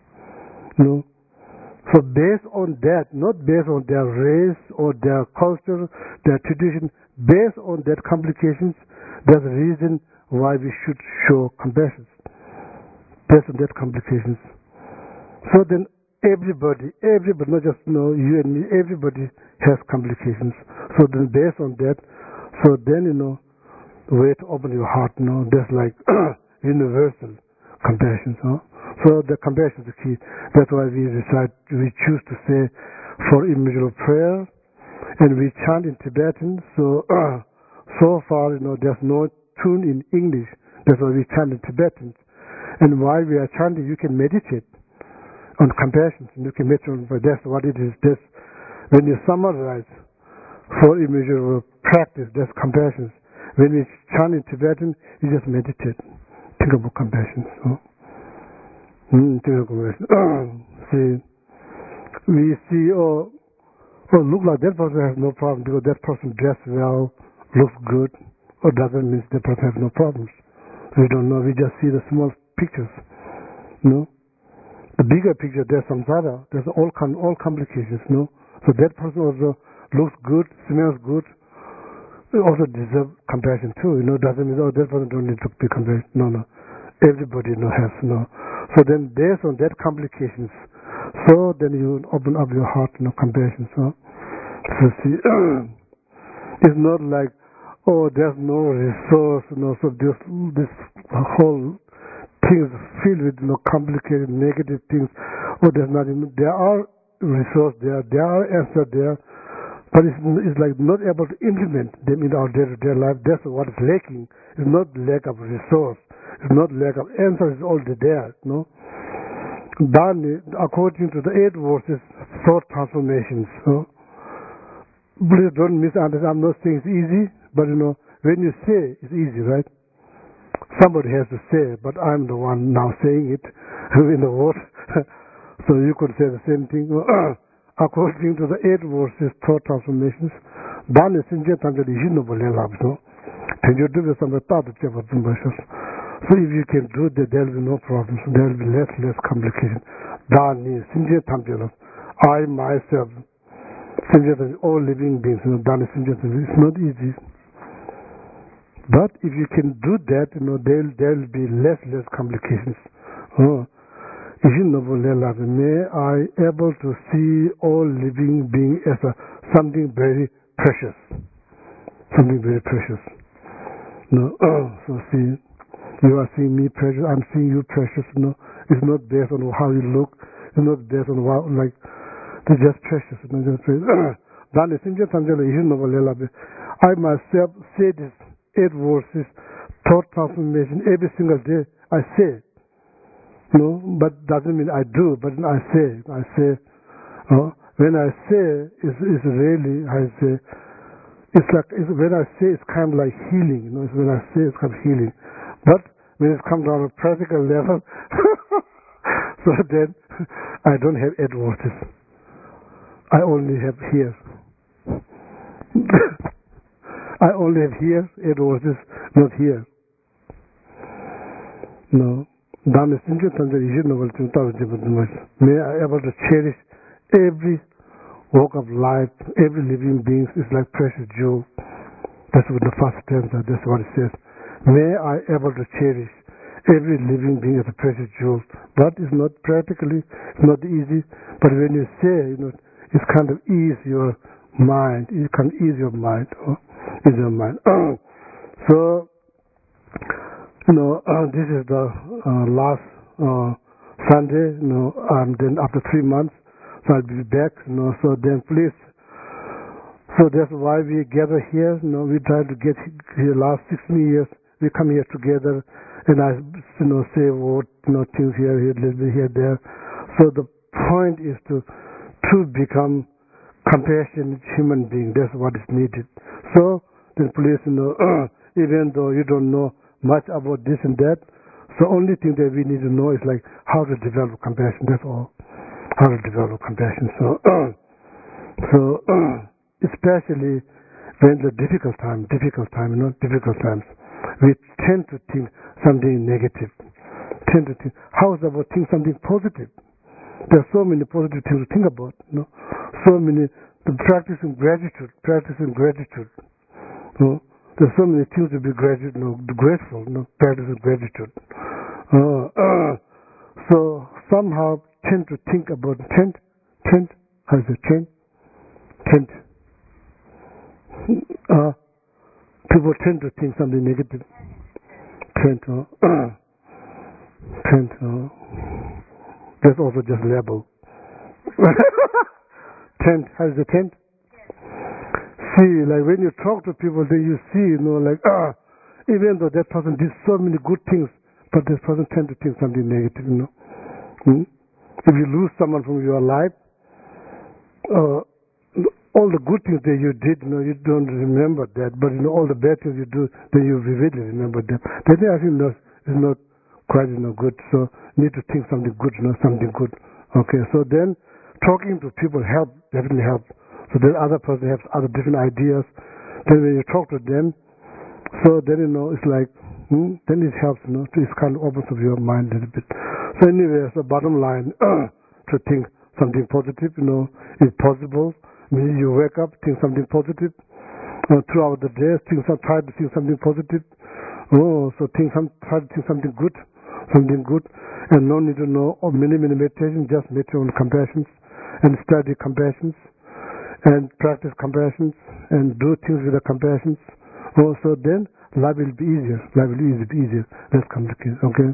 So based on that, not based on their race or their culture, their tradition, based on that complications, there's a reason why we should show compassion. Based on that complications. So then everybody, not just you and me, everybody has complications. So then based on that, so then way to open your heart, that's like universal compassion. So the compassion is the key. That's why we choose to say for individual prayer, and we chant in Tibetan. So far, there's no tune in English. That's why we chant in Tibetan. And while we are chanting, you can meditate on compassion. You can meditate on, but that's what it is. That's when you summarize for individual practice, that's compassion. When we chant in Tibetan, you just meditate. Think about compassion. See, we see, look like that person has no problem because that person dressed well, looks good, or doesn't mean that person has no problems. We don't know. We just see the small pictures. The bigger picture, there's samsara. There's all complications. So that person also looks good, smells good, also deserves compassion too. Doesn't mean that person don't need to be compassion. No. Everybody has. So then based on that complications, so then you open up your heart, compassion. So see, it's not like, oh, there's no resource, so this whole things filled with complicated negative things. Oh, there's nothing. There are resources there are answers there, but it's like not able to implement them in our day-to-day life. That's what is lacking. It's not lack of resource. It's not lack of answers. It's all there. Then, according to the 8 verses, thought transformations. Please don't misunderstand. I'm not saying it's easy, but when you say it's easy, right? Somebody has to say, but I'm the one now saying it in the word. So you could say the same thing. According to the 8 verses, thought transformations, then is in Jetanjali Hinobole Labso. Can you do this on the third chapter? So if you can do that, there will be no problems. There will be less complication. Then is in Jetanjali. I myself, all living beings, it's not easy. But if you can do that, there will be less complications. May I able to see all living beings as something very precious. Something very precious. So see, you are seeing me precious, I'm seeing you precious. It's not based on how you look. It's not based on what, it's just precious. I myself say this 8 verses, thought transformation, every single day I say. But doesn't mean I do, but I say. When I say, it's really, I say, when I say, it's kind of like healing. When I say, it's kind of healing. But when it comes down to practical level, so then I don't have 8 verses. I only have here. I only have here 8 verses, not here. May I able to cherish every walk of life, every living being is like precious jewel. That's what the first stanza, that's what it says. May I able to cherish every living being as a precious jewel. That is not practically, it's not easy, but when you say, it's kind of ease your mind. It can ease your mind. So, this is the last Sunday, and then after 3 months, so I'll be back, so then please, so that's why we gather here, we try to get here last 16 years, we come here together, and I, say what, things here, a little bit here, there. So the point is to become compassionate human being, that's what is needed. So, then please, even though you don't know much about this and that, so only thing that we need to know is how to develop compassion, that's all. How to develop compassion. So especially when the difficult times, we tend to think something negative. How about think something positive? There are so many positive things to think about, so many, practicing gratitude. There's so many things to be grateful, practicing gratitude. So somehow tend to think about tent, how is it, tent. People tend to think something negative. Tent. That's also just label. Tent, how is the tent? See, when you talk to people, then you see, even though that person did so many good things, but this person tends to think something negative, If you lose someone from your life, all the good things that you did, you don't remember that, but all the bad things you do, then you vividly remember them. Then I think is not quite good, so need to think something good, something good. Okay, so then talking to people definitely helps. So then other person has other different ideas. Then when you talk to them, so then it's like, then it helps, it kind of opens up your mind a little bit. So anyway, the bottom line, to think something positive, is possible. Means you wake up, think something positive. Throughout the day, try to think something positive. So try to think something good, and no need to know many meditations. Just make your own compassions and study compassions and practice compassions and do things with the compassions. So then life will be easier. Life will be easier. Less complicated. Okay.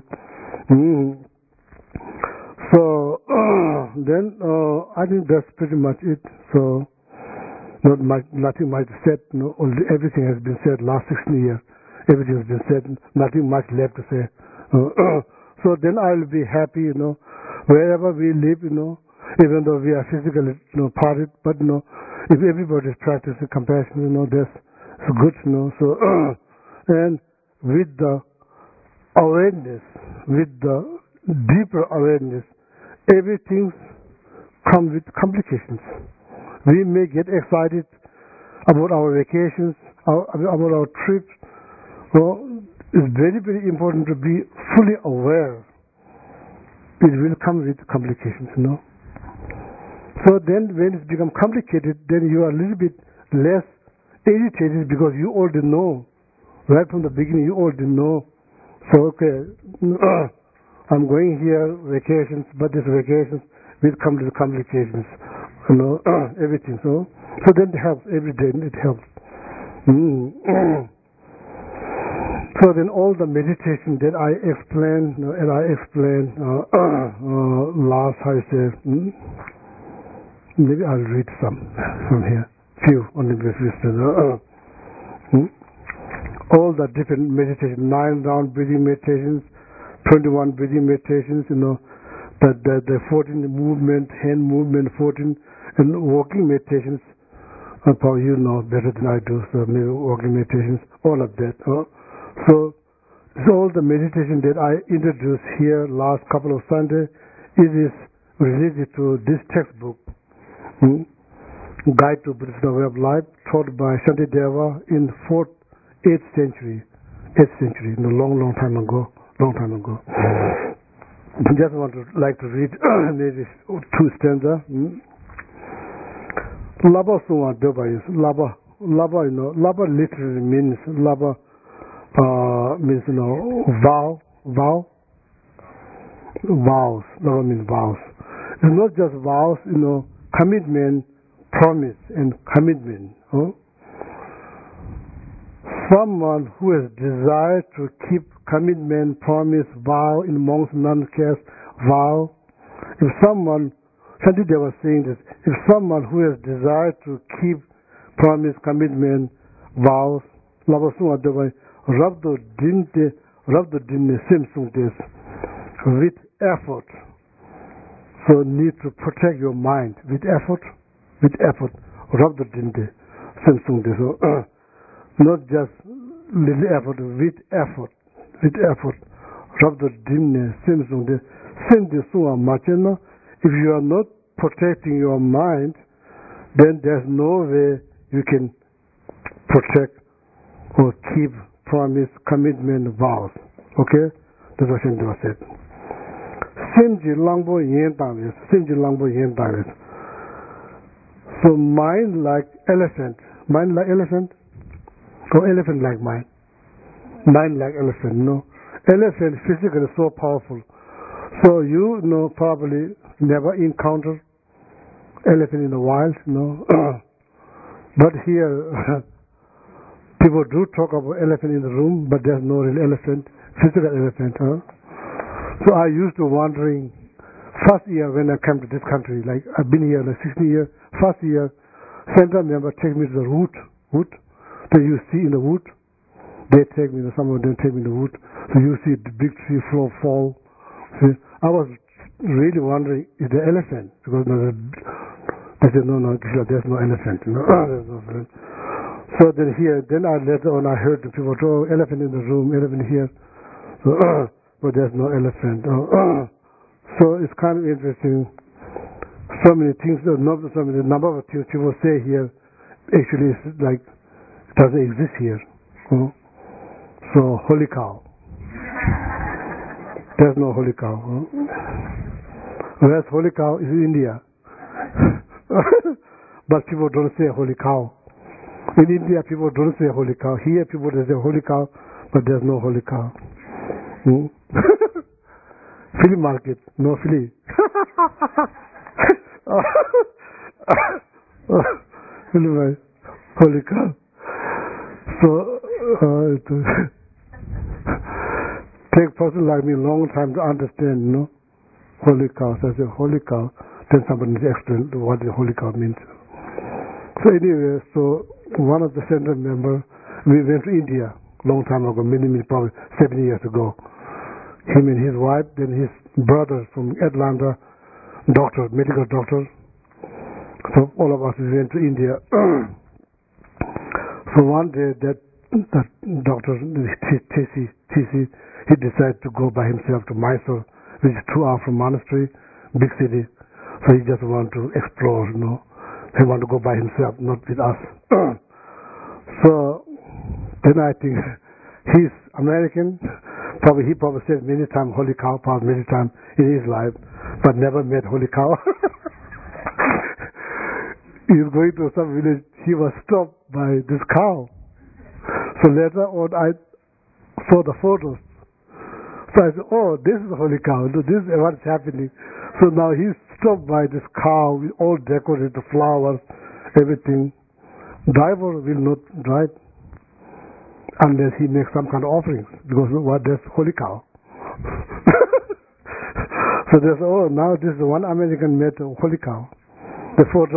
So then I think that's pretty much it. So nothing much said. Everything has been said. Last 16 years, everything has been said. Nothing much left to say. So then I will be happy. Wherever we live. Even though we are physically parted, but if everybody is practicing compassion, that's good. So and with the awareness, with the deeper awareness, everything comes with complications. We may get excited about our vacations, about our trips. It's very, very important to be fully aware. It will come with complications, So then when it becomes complicated, then you are a little bit less irritated because you already know. Right from the beginning, you already know. So, okay, I'm going here, vacations, but these vacations will come with complications. Everything. So then it helps every day. It helps. So then all the meditation that I explained, last, I said, maybe I'll read some from here. Few on the all the different meditations, 9 round breathing meditations, 21 breathing meditations, the 14 movement, hand movement, 14 and walking meditations. Probably you know better than I do, so maybe walking meditations, all of that. So all the meditation that I introduced here last couple of Sundays, it is related to this textbook, Guide to Buddhist Way of Life, taught by Shantideva in 8th century, long time ago. I just like to read maybe 2 stanzas. Laba Suwa Deva is Laba, Laba literally means Laba means vows. Laba means vows. It's not just vows, commitment, promise, and commitment. Someone who has desire to keep commitment, promise, vow in monks, nuns, caste, vow. If someone, Shantideva was saying this, if someone who has desire to keep promise, commitment, vows, Rabdo Dinne Simsung this with effort. So need to protect your mind with effort. Rabdo Dinne Simsung this. Not just little effort, with effort. Rabdo Dinne Simsung this. If you are not protecting your mind, then there's no way you can protect or keep promise, commitment, vows. Okay? That's what Shantideva said. Simji Langbo Yen Tangis. So mind like elephant. Mind like elephant? Or elephant like mind? Mind like elephant, no. Elephant physically is so powerful. So you probably never encountered elephant in the wild, But here people do talk about elephant in the room, but there's no real elephant, physical elephant. So I used to wondering, first year when I came to this country, like I've been here like 16 years, first year, center member take me to the wood that you see in the wood. They take me, some of them take me to the wood. So you see the big tree fall. See, I was really wondering, is there elephant? Because they said, no, there's no elephant. There's no elephant. So then later on I heard the people talk, elephant in the room, elephant here. So, but there's no elephant. So it's kind of interesting. So many things, the number of things people say here, actually it's like, it doesn't exist here. So holy cow. There's no holy cow. Whereas holy cow is India. But people don't say holy cow. In India, people don't say holy cow. Here, people say holy cow, but there's no holy cow. Flea market, no flea. Holy cow. So, take person like me a long time to understand, holy cow. So I say holy cow. Then somebody explain what the holy cow means. So anyway, so one of the center members, we went to India a long time ago, probably 7 years ago. Him and his wife, then his brother from Atlanta, medical doctor. So all of us we went to India. So one day that doctor, TC, he decided to go by himself to Mysore, which is 2 hours from monastery, big city. So he just wanted to explore, He wanted to go by himself, not with us. So then I think he's American. He probably said many times holy cow, probably many times in his life, but never met holy cow. He's going to some village. He was stopped by this cow. So later on, I saw the photos. So I said, oh, this is the holy cow. This is what's happening. So now he's stopped by this cow with all decorated flowers, everything. Driver will not drive unless he makes some kind of offerings, because that's holy cow. So they say, oh, now this is one American made holy cow. The photo.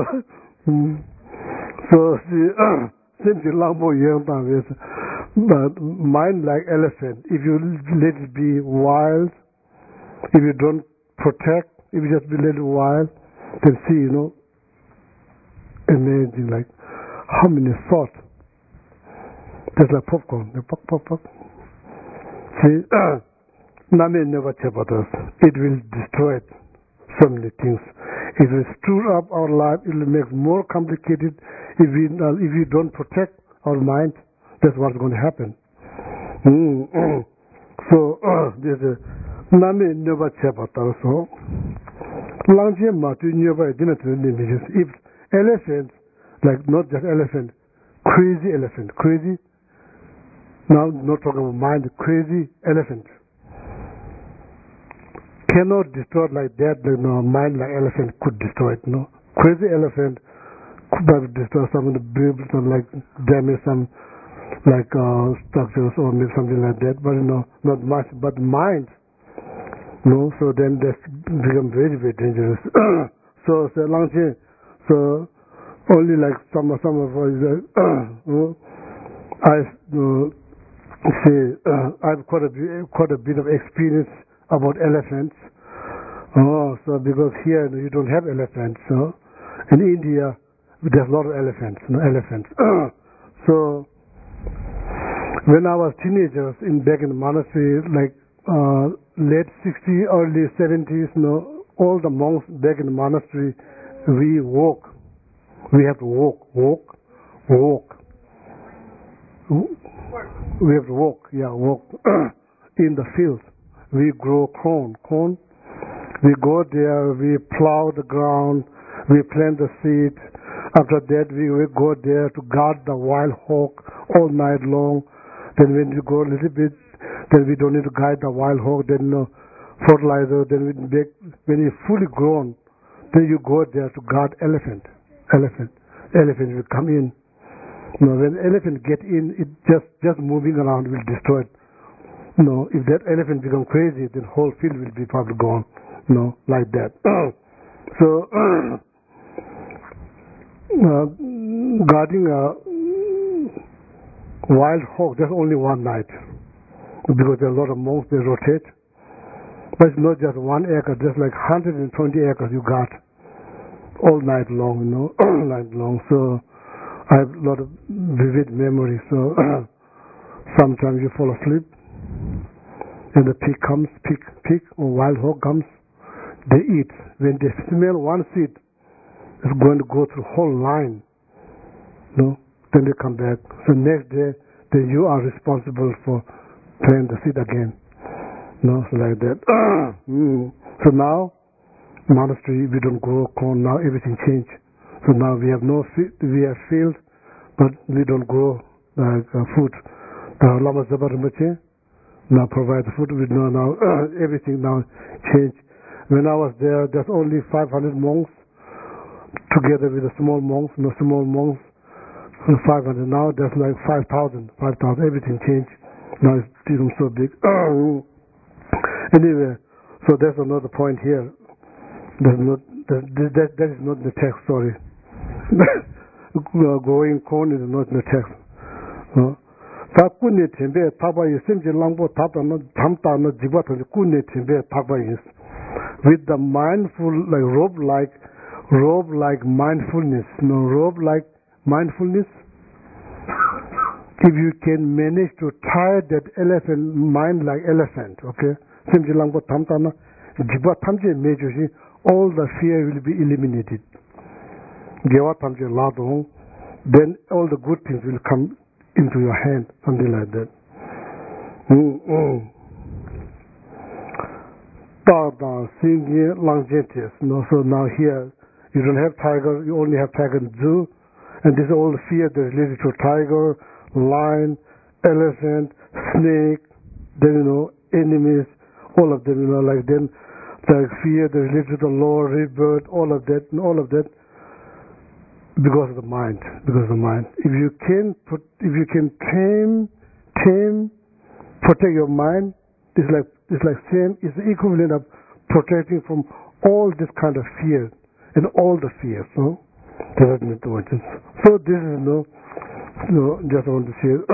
So since you love more young time, but mind like elephant. If you let it be wild, if you don't protect, if you just be let it wild, then see, amazing, like how many thoughts. Just like popcorn, they pop, pop, pop. See, Name never us. It will destroy so many things. It will stir up our life. It will make more complicated. If we don't protect our mind, that's what's going to happen. So there's a Name never us. So if elephants, like not just elephant, crazy elephant, crazy. Now not talking about mind, crazy elephant cannot destroy it like that. Mind like elephant could destroy it. Crazy elephant could destroy some of the bricks and like damage some like structures or maybe something like that. But not much. But mind, so then they become very, very dangerous. So only like some of us. I say I've quite a bit of experience about elephants. So because here you don't have elephants. So in India there's a lot of elephants. So when I was teenagers back in the monastery, like late 60s, early 70s, all the monks back in the monastery, we walk. We have to walk. We have to walk in the fields. We grow corn. We go there, we plow the ground, we plant the seeds. After that, we go there to guard the wild hog all night long. Then when we go a little bit, then we don't need to guide the wild hog, then fertilizer, then when it's fully grown, then you go there to guard elephant. Elephant will come in. When elephant get in, it just moving around will destroy it. If that elephant become crazy, then whole field will be probably gone. Like that. So guarding a wild hog, that's only one night, because there are a lot of monks, they rotate. But it's not just 1 acre, there's like 120 acres you got all night long, all night long. So I have a lot of vivid memories. So sometimes you fall asleep, and the pig comes, pig or wild hog comes, they eat. When they smell one seed, it's going to go through the whole line. Then they come back. So next day, then you are responsible for planting the seed again. No, so like that. So now, monastery, we don't grow corn. Now everything changed. So now we have we have fields, but we don't grow like food. The Lama Zabaramache now provide food. We know now everything now changed. When I was there, there's only 500 monks together with the small monks. No small monks, so 500. Now there's like 5,000. Everything changed. Now it's become so big. Anyway, so there's another point here. That is not the text. Sorry. Growing corn is not in the text. 다 군내 tembe 타바이 심지 랑보 타다는 잠다는 지바도 군내 tembe 타바이 with the mindful like robe like mindfulness. No, robe like mindfulness. If you can manage to tie that elephant mind like elephant, okay? 심지 랑보 담다는 지바 탐제 매주시 all the fear will be eliminated. Gewa 탐제 라동, then all the good things will come into your hand, something like that. Singing longevities. No, so now here you don't have tiger, you only have tiger in zoo, and this is all the fear that is related to tiger, lion, elephant, snake, then enemies, all of them, like then the fear that is related to the law, rebirth, all of that, because of the mind. If you can tame, protect your mind, it's like same. It's the equivalent of protecting from all this kind of fear and all the fears. No, so this is just want to say.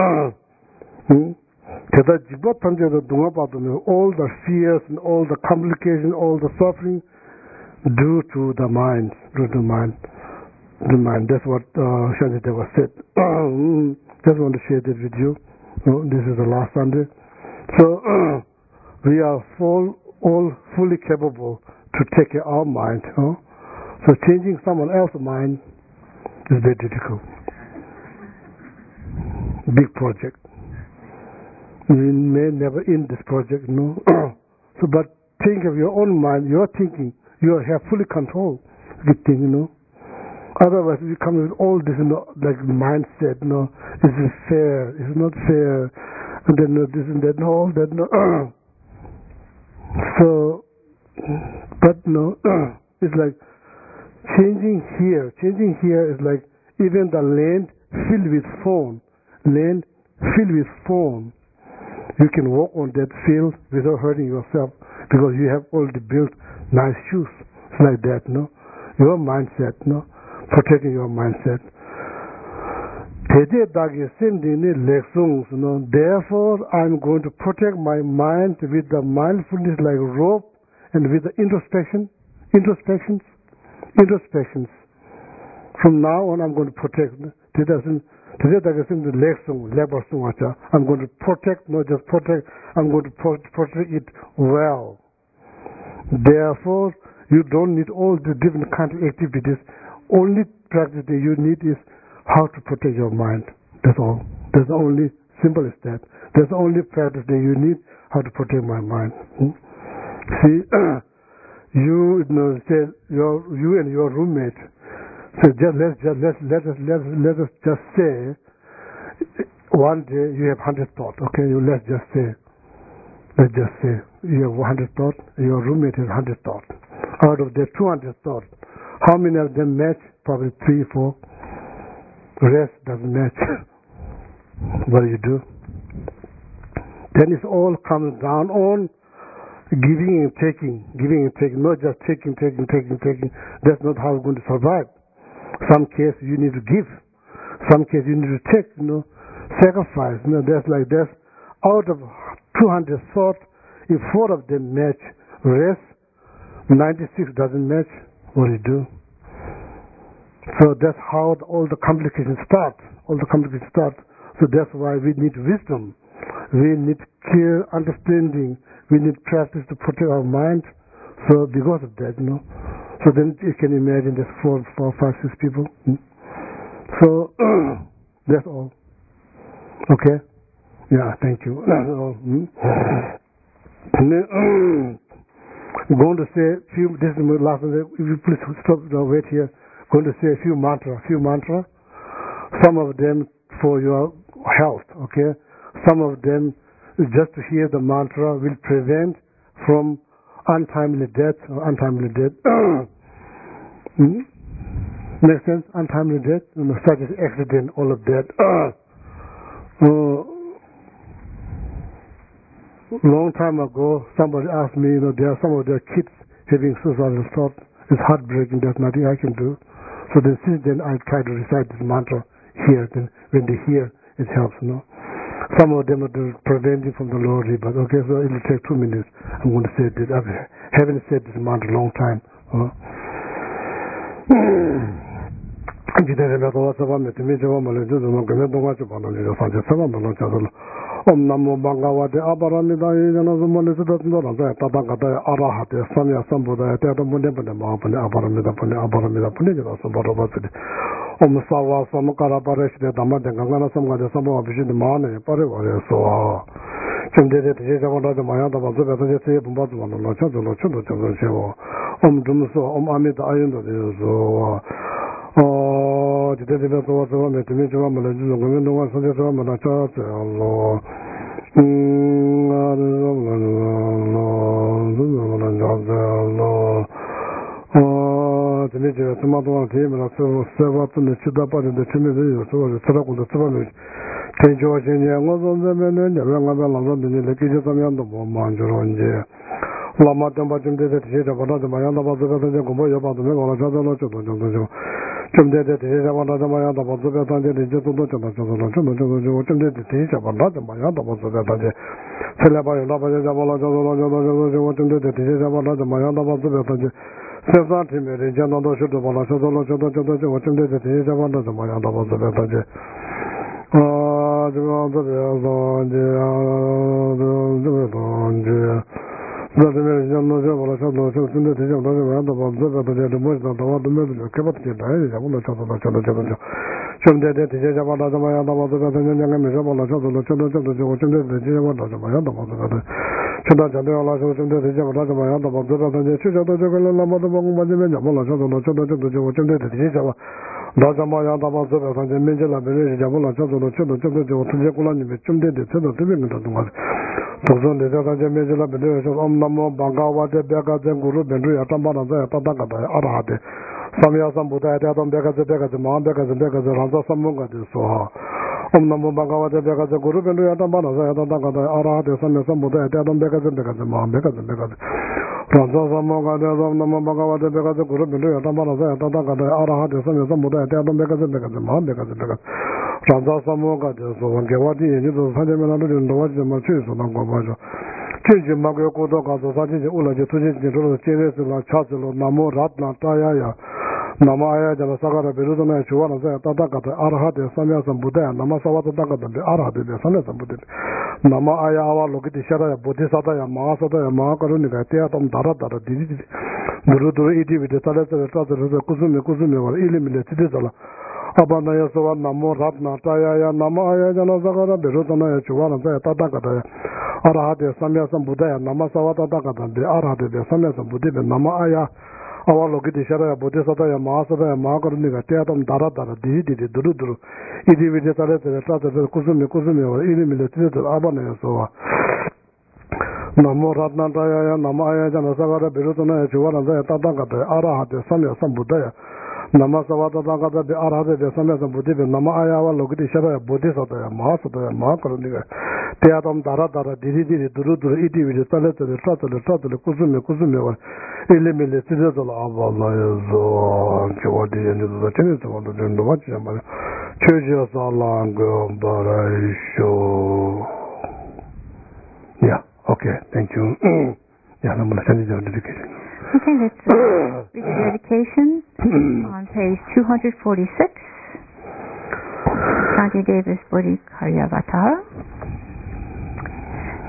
All the fears and all the complications, all the suffering, due to the mind. The mind. That's what Shantideva said. Just want to share this with you. This is the last Sunday. So we are all fully capable to take care of our mind. So changing someone else's mind is very difficult. Big project. We may never end this project, So, but think of your own mind, your thinking. You have fully control. Good thing, Otherwise, we come with all this, like mindset. Is it fair? Is it not fair? And then this and that, all that. So, but it's like changing here. Changing here is like even the land filled with thorn. You can walk on that field without hurting yourself because you have already built nice shoes. It's like that, Your mindset, protecting your mindset. Therefore, I'm going to protect my mind with the mindfulness like rope and with the introspections. From now on, I'm going to protect. I'm going to protect, not just protect, I'm going to protect it well. Therefore, you don't need all the different kind of activities. Only practice that you need is how to protect your mind. That's all. That's the only simple as that. That's the only practice that you need, how to protect my mind. See, you and your roommate. So let us just say one day you have 100 thoughts. Okay, let's just say you have 100 thoughts. Your roommate has 100 thoughts. Out of the 200 thoughts, how many of them match? Probably 3, 4. The rest doesn't match. What do? Then it all comes down on giving and taking, not just taking. That's not how we're going to survive. Some case you need to give, some case you need to take, sacrifice. That's out of 200 thoughts, if 4 of them match, rest 96 doesn't match. What do you do? So that's how all the complications start. So that's why we need wisdom. We need clear understanding. We need practice to protect our mind. So because of that, So then you can imagine there's 4, 5, 6 people. So that's all. Okay? Yeah, thank you. Going to say a few. This is my last. If you please stop, wait here. Going to say a few mantra. Some of them for your health. Okay. Some of them just to hear the mantra will prevent from untimely death or untimely death. Makes sense? Untimely death, such as accident, all of that. Long time ago, somebody asked me, there are some of their kids having suicidal thoughts. It's heartbreaking. There's nothing I can do. So then, since then, I try to recite this mantra here. Then, when they hear, it helps. Some of them are preventing from the lower rebirth. Okay, so it will take 2 minutes. I'm going to say this. I haven't said this mantra a long time. Om Namo Bhagavate Aparamidaya Janasumani Siddhatandaraya Tathagata Arahate Samya Sambudaya Tetamunde Pune Mahapune Aparamida Pune Janasubharavasiti Om Sava Samakara Pareshite Dhammate Gangana Samgade Sambhava Vishiti Mahane Parivare Soha Chumdede Tishe Javadata Mayata Vasubha Taje Seye Pumbazumana Lochazo Lochazo Chazo Shevo Om Dumso Om Amita Ayunda Soha Jidede Beto Vasava Metimi Java Malajuzo Govindu Vasanje Sava Malachaze Allah Timice Tomato Timina Sevato Chidapari the Timid Sarakunda Savage Tenjo was on the men Rangalan the Kijamando Manjoronje Lama Tambajum de Mayanda Bazaka the Gomboya about the Megala Jadalo Chumde de Mayanda Bazaka and the Jeto Chumde the Tisha Banata Mayanda Bazaka Celebaya Lava Chumde the Tisha Mayanda Bazaka Sesati Mary Janado Shudabala Shadolo Chumde the Tisha Banata Mayanda Bazaka Dajamaya Dabazova and the Mingela Jabola Chadolo Chado Tujakulani, Chumde, Chado Tibimutunga. Tozon de Mingela Bedu, Om Namo, Bangawa, Bega, Guru, Bendu, Atambana, Tataka, Arahate, Samia Sambuta, Adam Bega, Man Bega, Ranza Samunga, Soha. Om Namo Bangawa, Bega, Guru, Bendu, Atambana, Tataka, Arahate, Samia Sambuta, Adam Bega, Man Bega, Ranza Samunga, Namo Bangawa, Bega, Guru, Bendu, Atambana, Tataka, Arahate, Samia Sambuta, Adam Bega, Man Bega, Ranza Samunga, so when Gewati, you know, Sanjamana, and the watch the Machis on Gomaja. Change Mago Kodoka, Saji, Ula, Tuji, Cheres, Chasilo, Namo, Ratna, Tayaya, Namaya, Javasaka, Beruzana, Chuana, Tataka, Arahate, Samia, and Buddha, Namasawata, the Arahate, the Sanas and Buddha. Nama Ayawa, Lokiti Shara, Bodhisata, Mahasata, Mahakarunika, Teatum, Tarata, Didi, Murudu, Iti, with the Salas, the Kusumi, or eliminated. Abandaya Sova Namo Ratna Tayaya Namaya Janazagara Berutana Chuana Tataka Arahate Samya Sambudaya Namasawata Takata the Arahate Samya Sambudi Namaya Our Lokiti Shara Bodhisataya Mahasataya Mahakarunika Teatum Darata Didi Duru Idi Viditare Kusumi or eliminated Abanaya Sova Namo Ratna Tayaya Namaya Janazagara Berutana Chuana Tataka Arahate Samya Sambudaya Namasavata Tagata, the Arade, the Samas and Buddha, Namaya, Lokiti Shara, Bodhisataya, Mahasataya, Mahakarunika, Teatum Tarata, Didi, Duru, Iti, with the Salet, the Kusumi, eliminate the Avalaya, Chawadi, and the tennis of the watch. Churches are long, but I show. Yeah, okay, thank you. Yeah, I'm going to send you the dedication. Okay, let's read the dedication on page 246. Sanjay Davis Bodhi Karyavatara.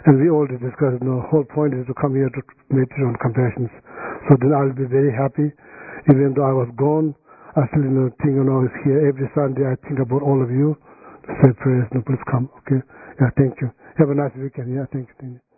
And we all discussed, the whole point is to come here to meditate on compassion. So then I'll be very happy. Even though I was gone, I still think is here. Every Sunday I think about all of you. Say prayers, please come. Okay. Yeah, thank you. Have a nice weekend. Yeah, thank you.